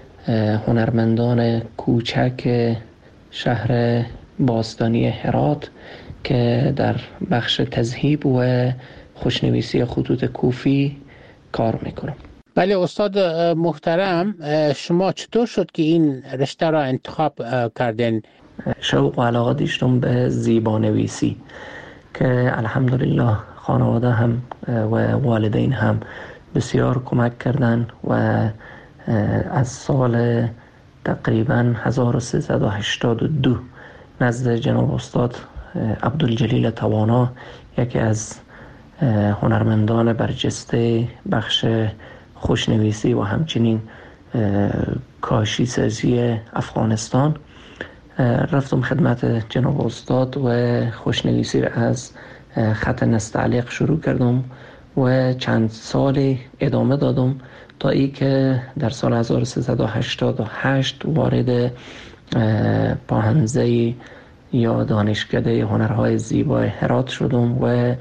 هنرمندان کوچک شهر باستانی هرات که در بخش تذهیب و خوشنویسی خطوط کوفی کار میکنم. بله استاد محترم، شما چطور شد که این رشته را انتخاب کردین؟ شوق و علاقه داشتم به زیبانویسی که الحمدلله خانواده هم و والدین هم بسیار کمک کردن و از سال تقریبا 1382 نزد جناب استاد عبدالجلیل توانا، یکی از هنرمندان برجسته بخش خوشنویسی و همچنین کاشی سازی افغانستان، رفتم خدمت جناب استاد و خوشنویسی را از خط نستعلیق شروع کردم و چند سال ادامه دادم تا ای که در سال 1388 وارد پاهنزه یا دانشکده هنرهای زیبای هرات شدم و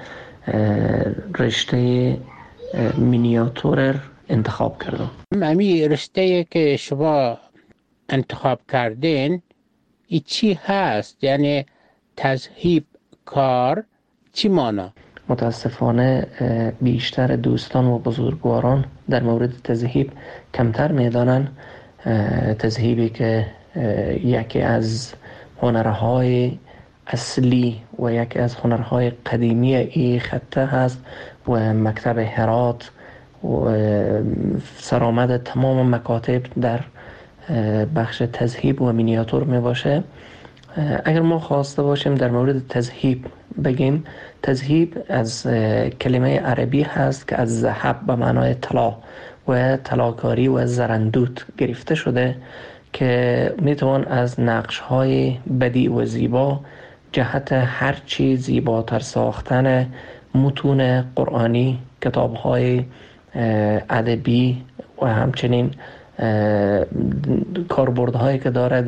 رشته مینیاتور انتخاب کردم. امی رشته که شما انتخاب کردین ای چی هست؟ یعنی تذهیب کار چی مانا؟ متاسفانه بیشتر دوستان و بزرگواران در مورد تذهیب کمتر میدانن. تذهیبی که یکی از هنرهای اصلی و یکی از هنرهای قدیمی این خطه هست و مکتب هرات و سرآمد تمام مکاتب در بخش تذهیب و مینیاتور می باشه. اگر ما خواسته باشیم در مورد تذهیب بگیم، تذهیب از کلمه عربی هست که از ذهب به معنای طلا و طلاکاری و زرندوت گرفته شده که میتوان از نقش‌های بدیع و زیبا جهت هرچی زیباتر ساختن متون قرآنی، کتاب‌های ادبی و همچنین کاربردهایی که داره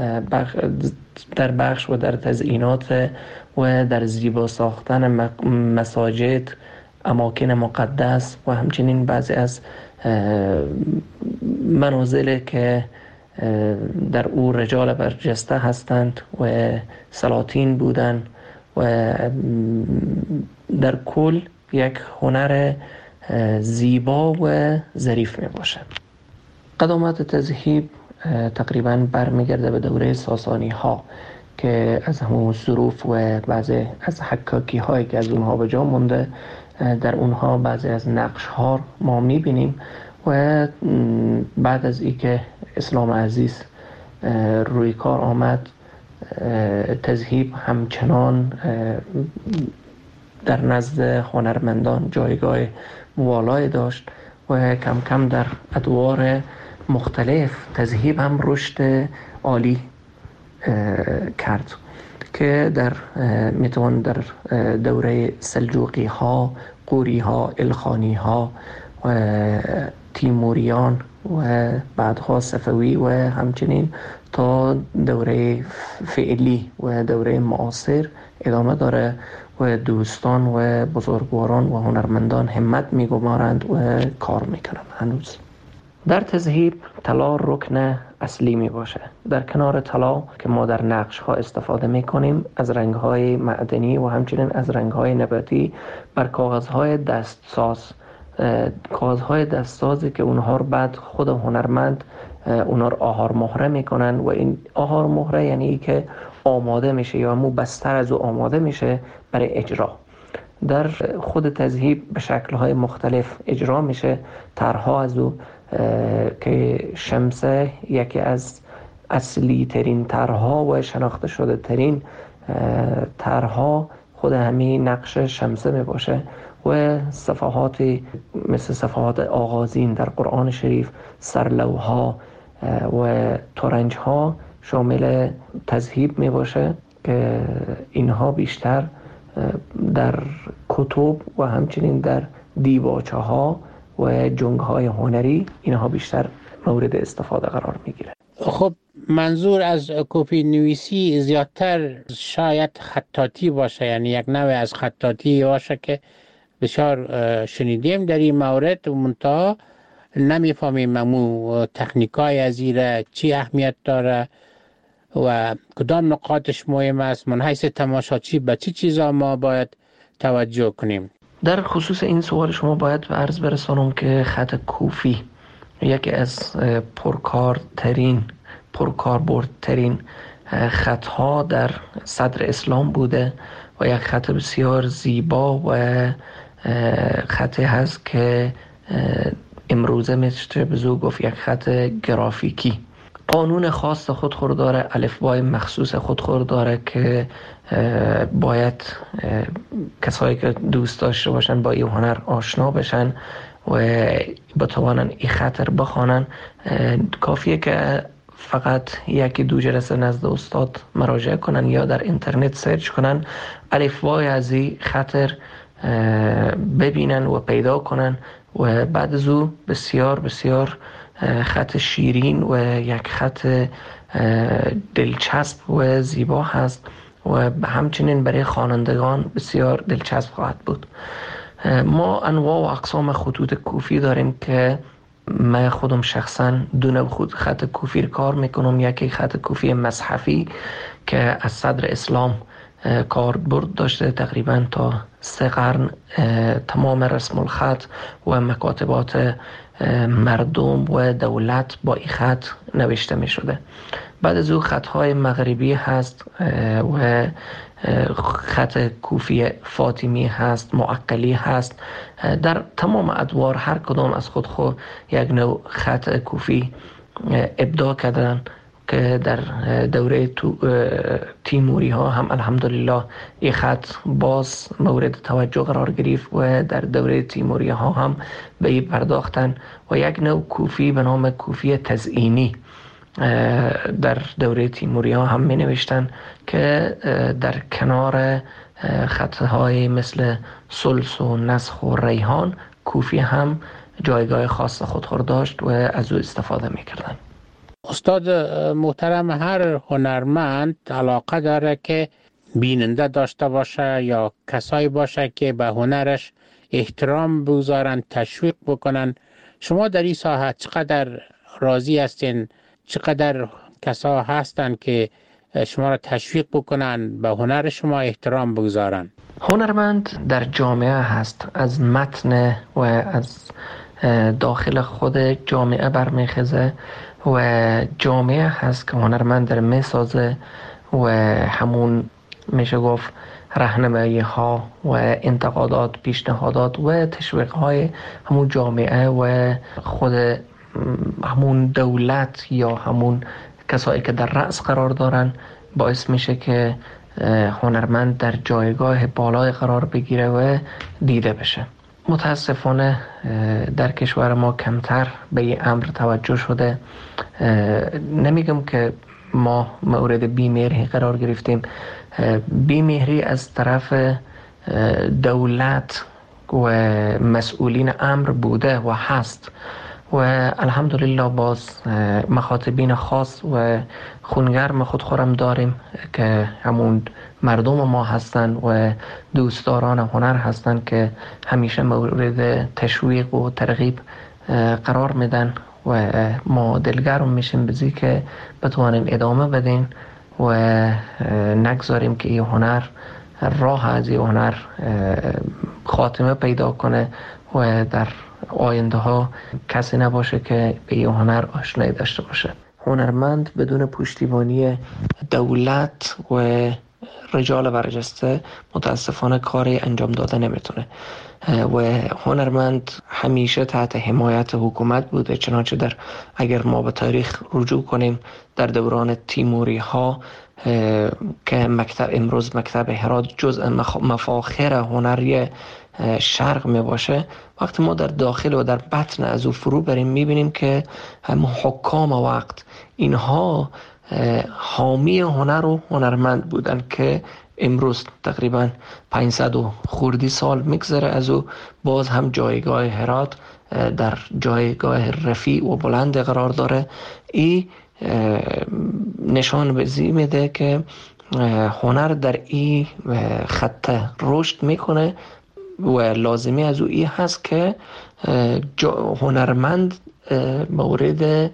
در بخش و در تزیینات و در زیبا ساختن مساجد، اماکن مقدس و همچنین بعضی از منازل که در او رجال برجسته هستند و سلاطین بودند و در کل یک هنر زیبا و ظریف می باشد. قدامت تذهیب تقریبا برمیگرده به دوره ساسانی ها که از همون ظروف و بعضی از حکاکی هایی که از اونها به جا مونده، در اونها بعضی از نقش ها ما میبینیم و بعد از ای که اسلام عزیز روی کار آمد، تذهیب همچنان در نزد هنرمندان جایگاه والایی داشت و کم کم در ادوار مختلف تذهیب هم رشد عالی کرد که میتوان در دوره سلجوقی ها، قوری ها، الخانی ها و تیموریان و بعدها صفوی و همچنین تا دوره فعلی و دوره معاصر ادامه داره و دوستان و بزرگواران و هنرمندان همت میگمارند و کار میکنند هنوز. در تذهیب طلا رکن اصلی می باشه. در کنار طلا که ما در نقش ها استفاده می کنیم از رنگ های معدنی و همچنین از رنگ های نباتی بر کاغذ های دستسازی که اونها رو بعد خود هنرمند اونها رو آهار مهره میکنن و این آهار مهره یعنی که آماده میشه یا مو بستر از او آماده میشه برای اجرا. در خود تذهیب به شکل‌های مختلف اجرا میشه. طرح‌ها از او که شمسه یکی از اصلی ترین طرح‌ها و شناخته شده ترین طرح‌ها خود همین نقش شمسه می باشه و صفحاتی مثل صفحات آغازین در قرآن شریف، سرلوها و ترنج‌ها شامل تذهیب می باشه که اینها بیشتر در کتب و همچنین در دیباچه ها و جنگ های هنری اینها بیشتر مورد استفاده قرار می گیره. خب منظور از کپی نویسی زیادتر شاید خطاطی باشه، یعنی یک نوع از خطاطی باشه که بسیار شنیدیم در این مورد و منتها نمیفهمیم ممو تکنیکای از ایره چی اهمیت داره و کدام نقاطش مهم است. من حیث تماشاچی به چی چیزا ما باید توجه کنیم؟ در خصوص این سوال شما باید به عرض برسانم که خط کوفی یکی از پرکاربردترین خطها در صدر اسلام بوده و یک خط بسیار زیبا و خطی هست که امروزه میشه بزو گفت یک خط گرافیکی. قانون خاص خود داره، الفبای مخصوص خود داره که باید کسایی که دوست داشته باشن با این هنر آشنا بشن و بتوانن این خط بخوانن. کافیه که فقط یکی دو جلسه نزد استاد مراجعه کنن یا در اینترنت سرچ کنن، الفبای از این خط ببینن و پیدا کنن و بعد از او بسیار بسیار خط شیرین و یک خط دلچسب و زیبا هست و همچنین برای خوانندگان بسیار دلچسب خواهد بود. ما انواع و اقسام خطوط کوفی داریم که من خودم شخصا دو نوع خط کوفی کار میکنم. یکی خط کوفی مصحفی که از صدر اسلام کاربرد داشته، تقریبا تا 3 قرن تمام رسم الخط و مکاتبات مردم و دولت با این خط نوشته می شده. بعد از او خطهای مغربی هست و خط کوفی فاطمی هست، معقلی هست. در تمام ادوار هر کدام از خود یک نوع خط کوفی ابداع کردن که در دوره تیموری ها هم الحمدلله این خط باز مورد توجه قرار گرفت و در دوره تیموری ها هم به این پرداختن و یک نوع کوفی به نام کوفی تزئینی در دوره تیموری ها هم می نوشتن که در کنار خطهای مثل سلس و نسخ و ریحان کوفی هم جایگاه خاص خود داشت و از او استفاده می کردن. استاد محترم، هر هنرمند علاقه داره که بیننده داشته باشه یا کسایی باشه که به هنرش احترام بگذارن، تشویق بکنن. شما در این ساحه چقدر راضی هستین؟ چقدر کسا هستن که شما را تشویق بکنن، به هنر شما احترام بگذارن؟ هنرمند در جامعه هست، از متن و از داخل خود جامعه برمیخزه و جامعه هست که هنرمند در میسازه و همون میشه گفت راهنمایی ها و انتقادات، پیشنهادات و تشویق های همون جامعه و خود همون دولت یا همون کسایی که در رأس قرار دارن باعث میشه که هنرمند در جایگاه بالای قرار بگیره و دیده بشه. متاسفانه در کشور ما کمتر به این امر توجه شده. نمیگم که ما مورد بیمهری قرار گرفتیم، بیمهری از طرف دولت و مسئولین امر بوده و هست و الحمدلله باز مخاطبین خاص و خونگرم خودم داریم که همون مردم ما هستن و دوستداران هنر هستن که همیشه مورد تشویق و ترغیب قرار میدن و ما دلگرم میشیم بزی که بتوانیم ادامه بدیم و نگذاریم که این هنر راه از این هنر خاتمه پیدا کنه و در آینده ها کسی نباشه که به این هنر آشنایی داشته باشه. هنرمند بدون پشتیبانی دولت و رجال برجسته متاسفانه کاری انجام داده نمیتونه و هنرمند همیشه تحت حمایت حکومت بوده. چنانچه اگر ما به تاریخ رجوع کنیم در دوران تیموری ها که امروز مکتب هرات جزء مفاخر هنری شرق می باشه، وقتی ما در داخل و در بطن از او فرو بریم میبینیم که هم حکام وقت اینها حامی هنر و هنرمند بودن که امروز تقریبا 500 و خوردی سال میگذره از او باز هم جایگاه هرات در جایگاه رفیع و بلند قرار داره. این نشان بزی میده که هنر در این خط رشد میکنه و لازمی از او این هست که هنرمند مورد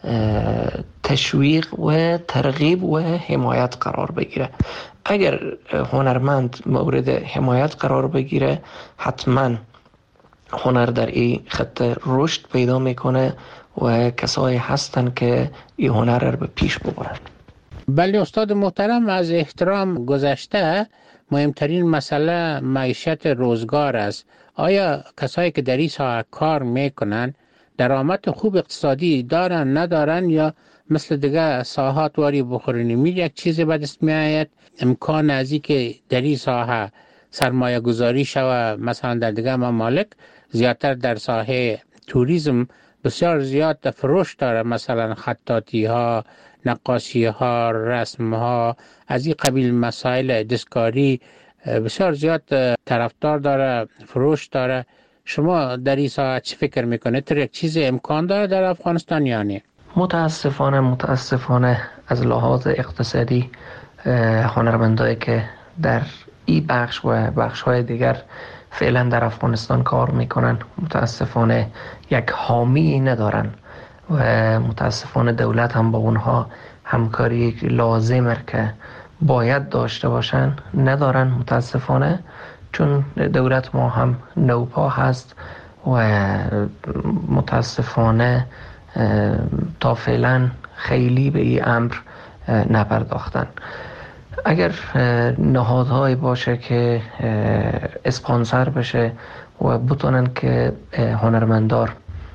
تشویق و ترغیب و حمایت قرار بگیره. اگر هنرمند مورد حمایت قرار بگیره حتما هنر در این خط رشد پیدا میکنه و کسایی هستن که این هنر رو به پیش ببرن. بله استاد محترم، از احترام گذشته مهمترین مسئله معیشت روزگار است. آیا کسایی که در این ساحه کار میکنن درآمد خوب اقتصادی دارن ندارن یا مثل دیگه ساحات واری بخورن میل یک چیزی به دست میآید؟ امکان ازی که در این ساحه سرمایه گذاری شوه مثلا در دیگه ممالک زیادتر در ساحه توریسم بسیار زیاد فروش داره، مثلا خطاطی ها، نقاشی ها، رسم ها، از این قبیل مسائل دستکاری بسیار زیاد طرفدار داره، فروش داره. شما در این ساعت چی فکر میکنه؟ تر یک چیز امکان داره در افغانستان یا نه؟ متاسفانه از لحاظ اقتصادی هنرمندایی که در این بخش و بخش های دیگر فعلا در افغانستان کار میکنن متاسفانه یک حامی ندارن و متاسفانه دولت هم با اونها همکاری لازمه که باید داشته باشن ندارن متاسفانه، چون دولت ما هم نوپا هست و متاسفانه تا فعلا خیلی به این امر نپرداختن. اگر نهادهایی باشه که اسپانسر بشه و بتونن که هنرمندار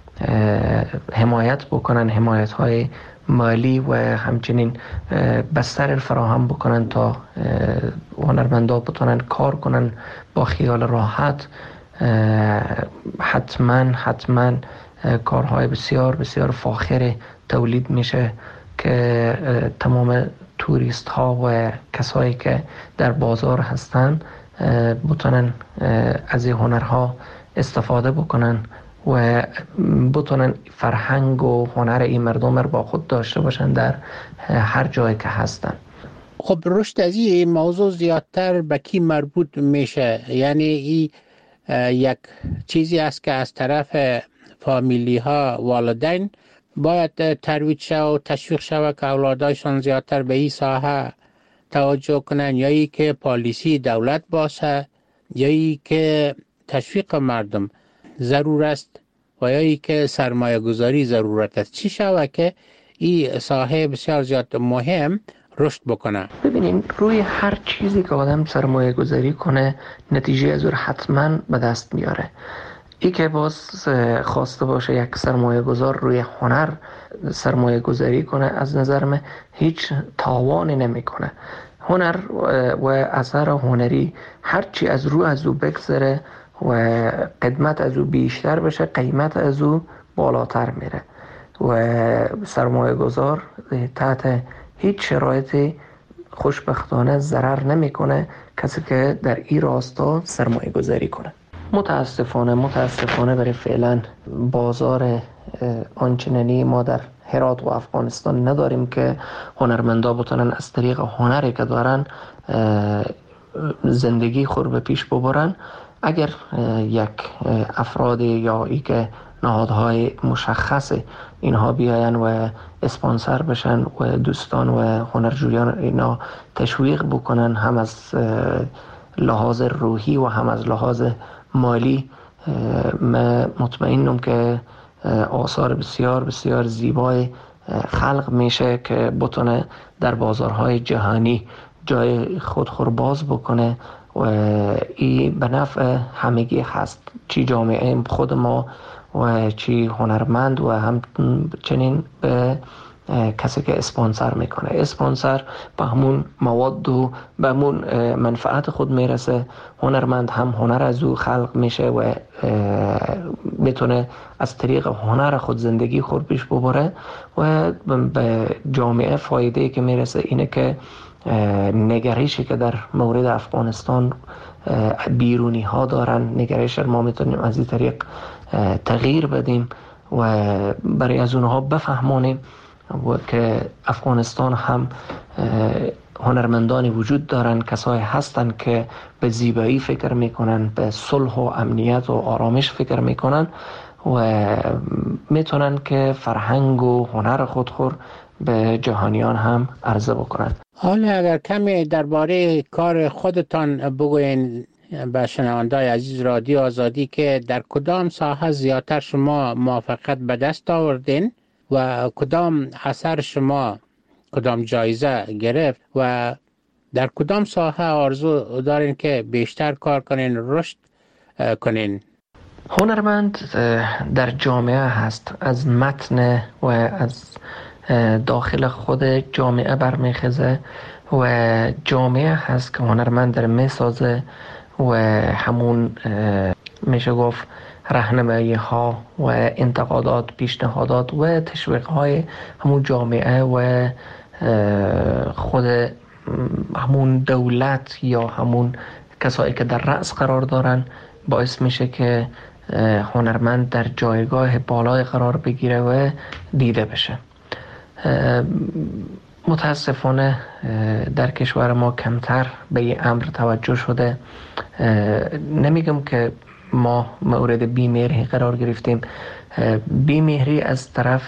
حمایت بکنن، حمایت های مالی و همچنین بستر فراهم بکنن تا هنرمندا بتونن کار کنن با خیال راحت، حتما کارهای بسیار بسیار فاخر تولید میشه که تمام توریست ها و کسایی که در بازار هستن بتونن از این هنرها استفاده بکنن و بتونن فرهنگ و هنر این مردم رو با خود داشته باشن در هر جایی که هستن. خب رشد از این موضوع زیادتر به کی مربوط میشه؟ یعنی این یک چیزی است که از طرف فامیلی ها، والدین باید ترویج شود و تشویق شود که اولادایشان زیادتر به این ساحه توجه کنن، یا ای که پالیسی دولت باشه، یا ای که تشویق مردم ضرور است و یا ای که سرمایه گذاری ضرورت است؟ چی شود که این ساحه بسیار زیاد مهم رشد بکنه؟ ببینین روی هر چیزی که آدم سرمایه گذاری کنه نتیجه از اون حتما به دست میاره. ای که باز خواسته باشه یک سرمایه گذار روی هنر سرمایه گذاری کنه از نظر من هیچ تاوانی نمیکنه. هنر و اثر هنری هرچی از او بگذره و قدمت از او بیشتر بشه قیمت از او بالاتر میره و سرمایه گذار تحت هیچ شرایطی خوشبختانه ضرر نمیکنه کسی که در این راستا سرمایه گذاری کنه. متاسفانه برای فعلا بازار آنچنانی ما در هرات و افغانستان نداریم که هنرمندا بتونن از طریق هنری که دارن زندگی خود به پیش ببرن. اگر یک افراد یا ای که نهادهای مشخص اینها بیاین و اسپانسر بشن و دوستان و هنرجویان اینا تشویق بکنن، هم از لحاظ روحی و هم از لحاظ مالی. من مطمئنم که آثار بسیار بسیار زیبای خلق میشه که بتونه در بازارهای جهانی جای خودخور باز بکنه و این به نفع همگی هست، چی جامعه خود ما و چی هنرمند و همچنین به کسی که اسپانسر میکنه. اسپانسر به همون مواد و به همون منفعت خود میرسه، هنرمند هم هنر از او خلق میشه و میتونه از طریق هنر خود زندگی خود پیش ببره و به جامعه فایده که میرسه اینه که نگرشی که در مورد افغانستان بیرونی ها دارن، نگرش ما میتونیم از این طریق تغییر بدیم و برای از اونها بفهمونیم و که افغانستان هم هنرمندانی وجود دارن، کسایی هستن که به زیبایی فکر میکنن، به صلح و امنیت و آرامش فکر میکنن و میتونن که فرهنگ و هنر خودخور به جهانیان هم عرضه بکنن. حالا اگر کمی درباره کار خودتان بگوین به شنونده‌های عزیز رادیو آزادی که در کدام ساحه زیادتر شما موفقیت به دست آوردین و کدام اثر شما کدام جایزه گرفت و در کدام ساحه آرزو دارین که بیشتر کار کنین، رشد کنین؟ هنرمند در جامعه هست، از متن و از داخل خود جامعه برمیخیزه و جامعه هست که هنرمند در میسازه و همون میشه گفت راهنمایی ها و انتقادات، پیشنهادات و تشویق های همون جامعه و خود همون دولت یا همون کسایی که در رأس قرار دارن باعث میشه که هنرمند در جایگاه بالای قرار بگیره و دیده بشه. متاسفانه در کشور ما کمتر به این امر توجه شده. نمیگم که ما مورد بیمهری قرار گرفتیم، بیمهری از طرف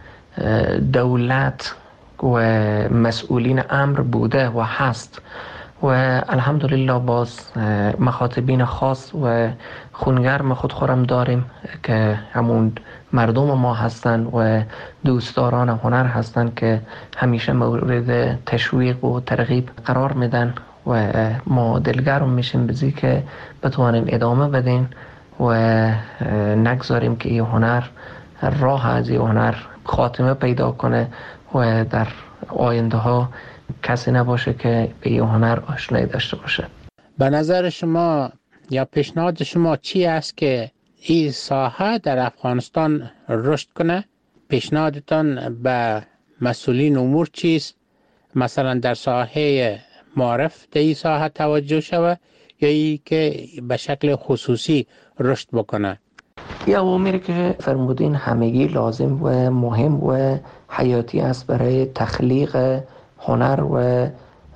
دولت و مسئولین امر بوده و هست و الحمدلله باز مخاطبین خاص و خونگرم خودخورم داریم که همون مردم ما هستن و دوستداران هنر هستن که همیشه مورد تشویق و ترغیب قرار میدن و ما دلگرم میشیم بزی که بتوانیم ادامه بدین و نگذاریم که این هنر راه از این هنر خاتمه پیدا کنه و در آینده ها کسی نباشه که به این هنر آشنایی داشته باشه. به نظر شما یا پیشنهاد شما چی است که این ساحه در افغانستان رشد کنه؟ پیشنهادتان به مسئولین امور چیست؟ مثلا در ساحه معرف در این ساحه توجه شود یا ای که به شکل خصوصی رشد بکنه؟ یا اوامری که فرمودین همگی لازم و مهم و حیاتی است برای تخلیق هنر و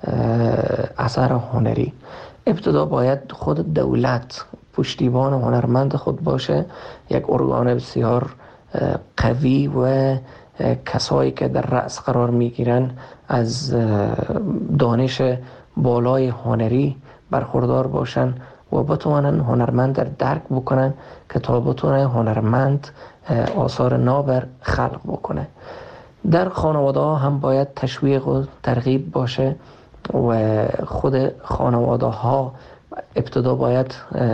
اثر هنری. ابتدا باید خود دولت پشتیبان هنرمند خود باشه، یک ارگان بسیار قوی و کسایی که در رأس قرار میگیرن از دانش بالای هنری برخوردار باشن و بتوانن هنرمند در درک بکنن که تا بتونه هنرمند آثار نابر خلق بکنه. در خانواده ها هم باید تشویق و ترغیب باشه و خود خانواده ها ابتدا باید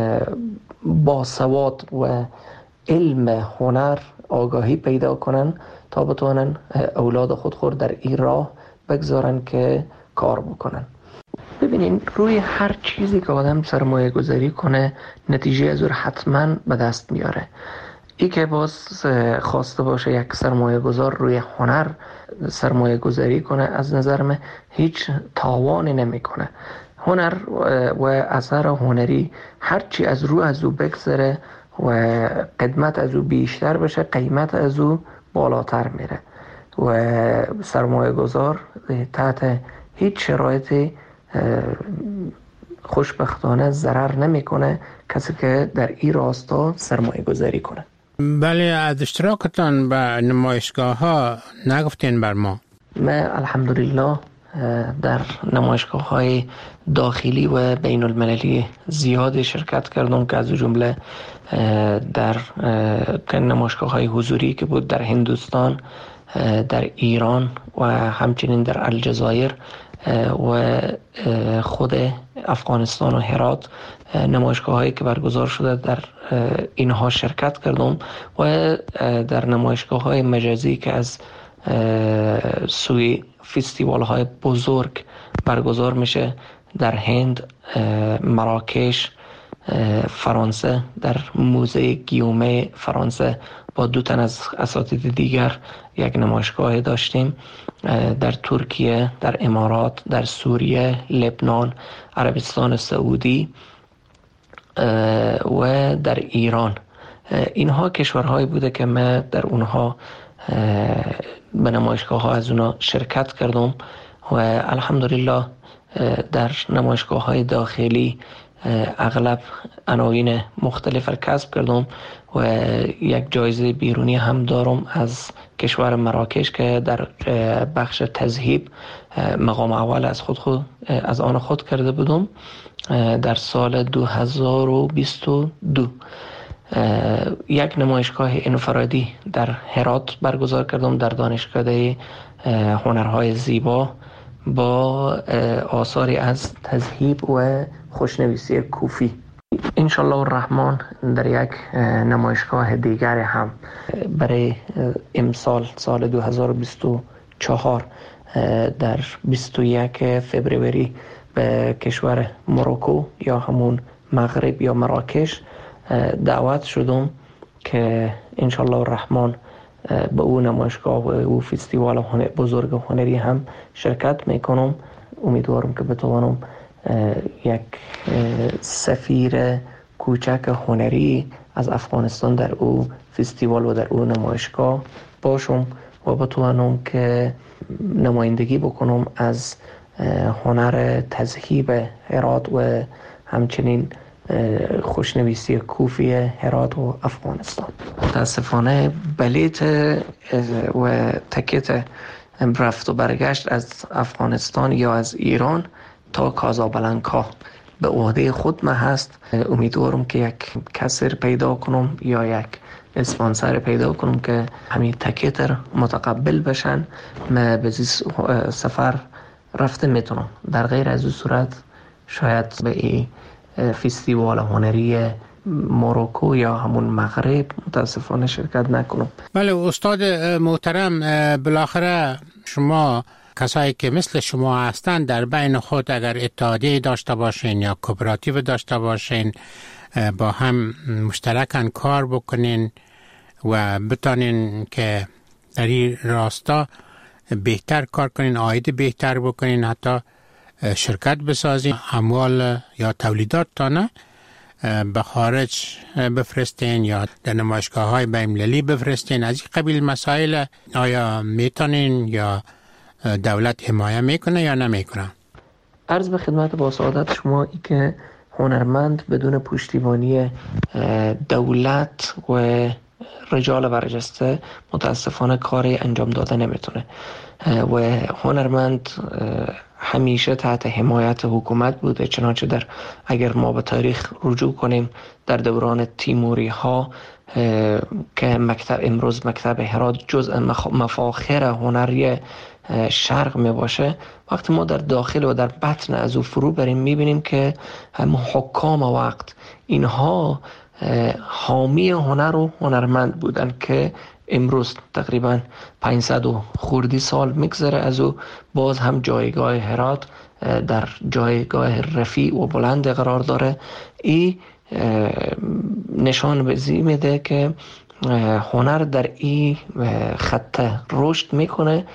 با سواد و علم هنر آگاهی پیدا کنن تا بتونن اولاد خودخور در این راه بگذارن که کار بکنن. ببینین روی هر چیزی که آدم سرمایه گذاری کنه نتیجه از اون حتما به دست میاره. ای که باز خواسته باشه یک سرمایه گذار روی هنر سرمایه گذاری کنه از نظر من هیچ تاوانی نمی کنه. هنر و اثر هنری هرچی از او بگذره و قدمت از او بیشتر بشه قیمت از او بالاتر میره و سرمایه گذار تحت هیچ شرایطی خوشبختانه ضرر نمیکنه کسی که در این راستا سرمایه گذاری کنه. بله، از اشتراکتان به نمایشگاه ها نگفتین بر ما. من الحمدلله در نمایشگاه های داخلی و بین المللی زیاد شرکت کردم که از جمله در نمایشگاه های حضوری که بود در هندوستان، در ایران و همچنین در الجزایر و خود افغانستان و هرات، نمایشگاه هایی که برگزار شده در اینها شرکت کردم و در نمایشگاه های مجازی که از سوی فستیوال های بزرگ برگزار میشه در هند، مراکش، فرانسه، در موزه گیومه فرانسه با 2 تن از اساتید دیگر یک نمایشگاه داشتیم، در ترکیه، در امارات، در سوریه، لبنان، عربستان سعودی و در ایران. اینها کشورهایی بوده که من در اونها به نمایشگاه ها از اونها شرکت کردم و الحمدلله در نمایشگاه های داخلی اغلب عناوین مختلف را کسب کردم و یک جایزه بیرونی هم دارم از کشور مراکش که در بخش تذهیب مقام اول از آن خود کرده بودم در سال 2022. یک نمایشگاه انفرادی در هرات برگزار کردم در دانشکده هنرهای زیبا با آثاری از تذهیب و خوشنویسی کوفی. انشالله الرحمن در یک نمایشگاه دیگر هم برای امسال سال 2024 در 21 فبروری به کشور مروکو یا همون مغرب یا مراکش دعوت شدم که انشالله الرحمن به او نمایشگاه و او فستیوال بزرگ هنری هم شرکت میکنم. امیدوارم که بتوانم یک سفیر کوچک هنری از افغانستان در او فستیوال و در او نمایشگاه باشم و بتوانم که نمایندگی بکنم از هنر تذهیب هرات و همچنین خوشنویسی کوفی هرات و افغانستان. متاسفانه بلیت و تکت رفت و برگشت از افغانستان یا از ایران تا کازابلانکا به عهده خود من هست. امیدوارم که یک کسر پیدا کنم یا یک اسپانسر پیدا کنم که همین تکت متقبل بشن من به سفر رفته میتونم. در غیر از این صورت شاید به این فستیوال هنری مروکو یا همون مغرب متاسفانه شرکت نکنم. بله استاد محترم، بالاخره شما کسایی که مثل شما هستند در بین خود اگر اتحادیه داشته باشین یا کوپراتیو داشته باشین، با هم مشترکاً کار بکنین و بتانین که در این راستا بهتر کار کنین، عاید بهتر بکنین، حتی شرکت بسازین، اموال یا تولیدات تانه به خارج بفرستین یا در نمایشگاه های بین‌المللی بفرستین. از این قبیل مسائل آیا میتونین یا دولت حمایه میکنه یا نمیکنه؟ عرض به خدمت با سعادت شما ای که هنرمند بدون پشتیبانی دولت و رجال برجسته متاسفانه کاری انجام داده نمیتونه و هنرمند همیشه تحت حمایت حکومت بوده. چنانچه در اگر ما به تاریخ رجوع کنیم در دوران تیموری ها که امروز مکتب هرات جزء مفاخر هنری شرق می باشه، وقتی ما در داخل و در بطن از او فرو بریم میبینیم که هم حکام وقت اینها حامی هنر و هنرمند بودن که امروز تقریبا 500 و خوردی سال میگذره از او باز هم جایگاه هرات در جایگاه رفیع و بلند قرار داره. این نشان بزی میده که هنر در این خط رشد میکنه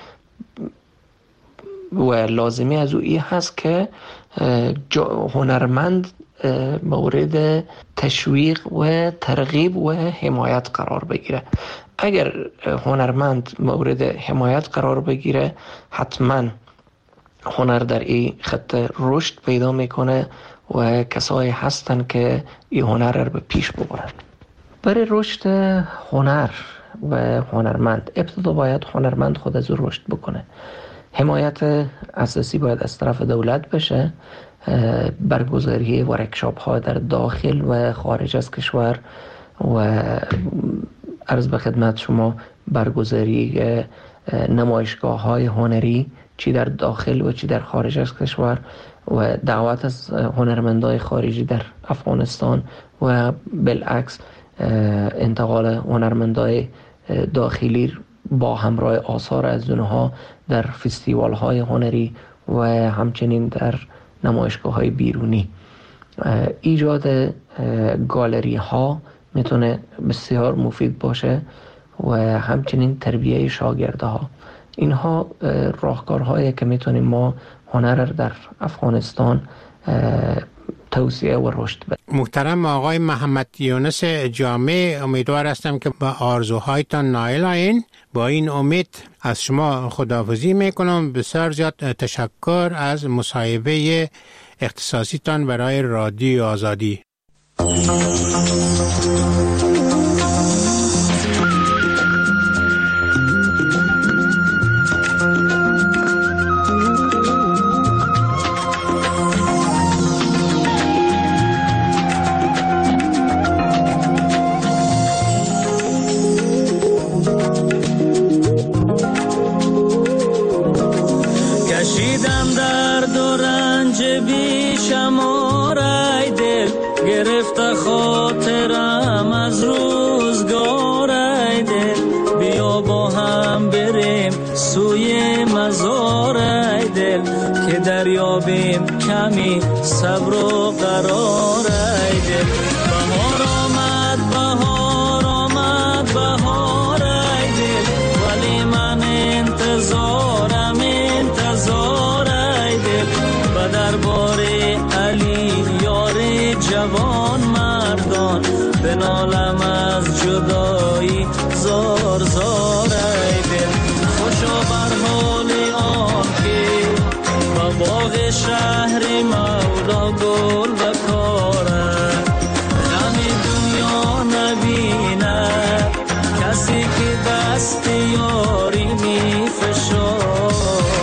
و لازمی از او این هست که هنرمند مورد تشویق و ترغیب و حمایت قرار بگیره. اگر هنرمند مورد حمایت قرار بگیره حتما هنر در این خط رشد پیدا میکنه و کسایی هستن که این هنر رو به پیش ببرن. برای رشد هنر و هنرمند، ابتدا باید هنرمند خود از او رشد بکنه. حمایت اساسی باید از طرف دولت بشه، برگزاری ورکشاپ ها در داخل و خارج از کشور و عرض به خدمت شما برگزاری نمایشگاه های هنری چی در داخل و چی در خارج از کشور و دعوت از هنرمندای خارجی در افغانستان و بالعکس انتقال هنرمندای داخلی با همراه آثار از اونها در فستیوال های هنری و همچنین در نمایشگاه های بیرونی. ایجاد گالری ها میتونه بسیار مفید باشه و همچنین تربیه شاگرده ها. اینها راهکارهایی که میتونیم ما هنر در افغانستان توسعه و رشد بدیم. محترم آقای محمد یونس جامع، امیدوار هستم که با آرزوهایتان نائل آیین. با این امید از شما خداحافظی میکنم. بسیار زیاد تشکر از مصاحبه اختصاصیتان برای رادیو آزادی. خاطرم از روزگار ایده، بیا با هم بریم سوی مزار ایده، که دریابیم کمی صبر و قرار ایده. بهار آمد بهار آمد بهار ایده، ولی من انتظارم انتظار ایده، و دربار علی یار جوان مردان، بنالم از جدایی زار زار ای دل. خوشا بر حال آن که با باغ شهر مولا گل و کاره، غم دنیا نبینه کسی که دست یاری می فشاره.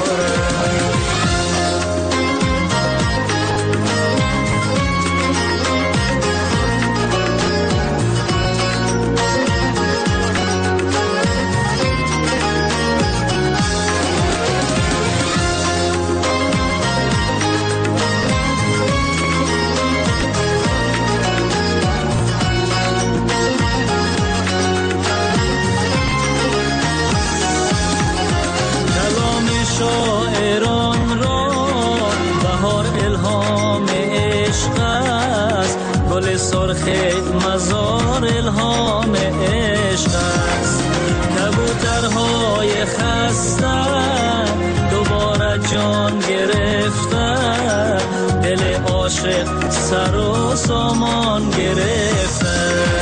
مزار الهام عشق است، کبوترهای خسته دوباره جان گرفته، دل عاشق سر و سامان گرفته.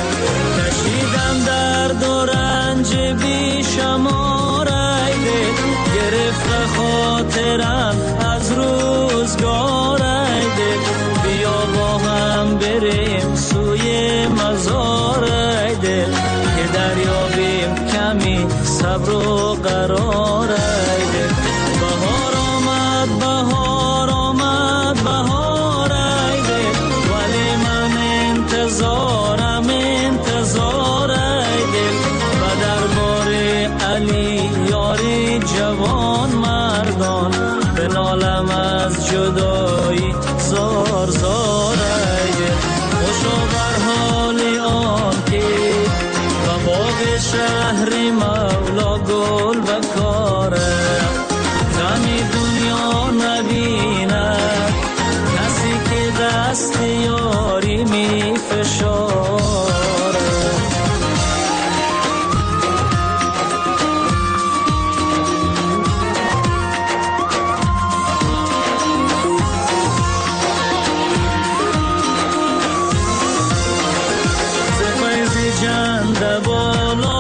کشیدم درد و رنج بی شمار ایده، گرفته خاطرم از روزگار ایده، بیا با هم بریم سوی مزار ایده، که دریابیم کمی صبر و قرار ایده. بهار آمد بهار آمد بهار ایده، ولی من انتظارم انتظار ایده، و دربار علی یاری جوان مردان، بنالم از جدایی زار زار ایده. خوشا بر حال آن که و باغ شهر مولا گل و کاره، غمی دنیا نبینه کسی که دست یاری می فشاره.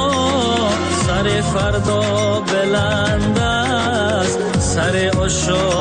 فردا بلند است سر عشاق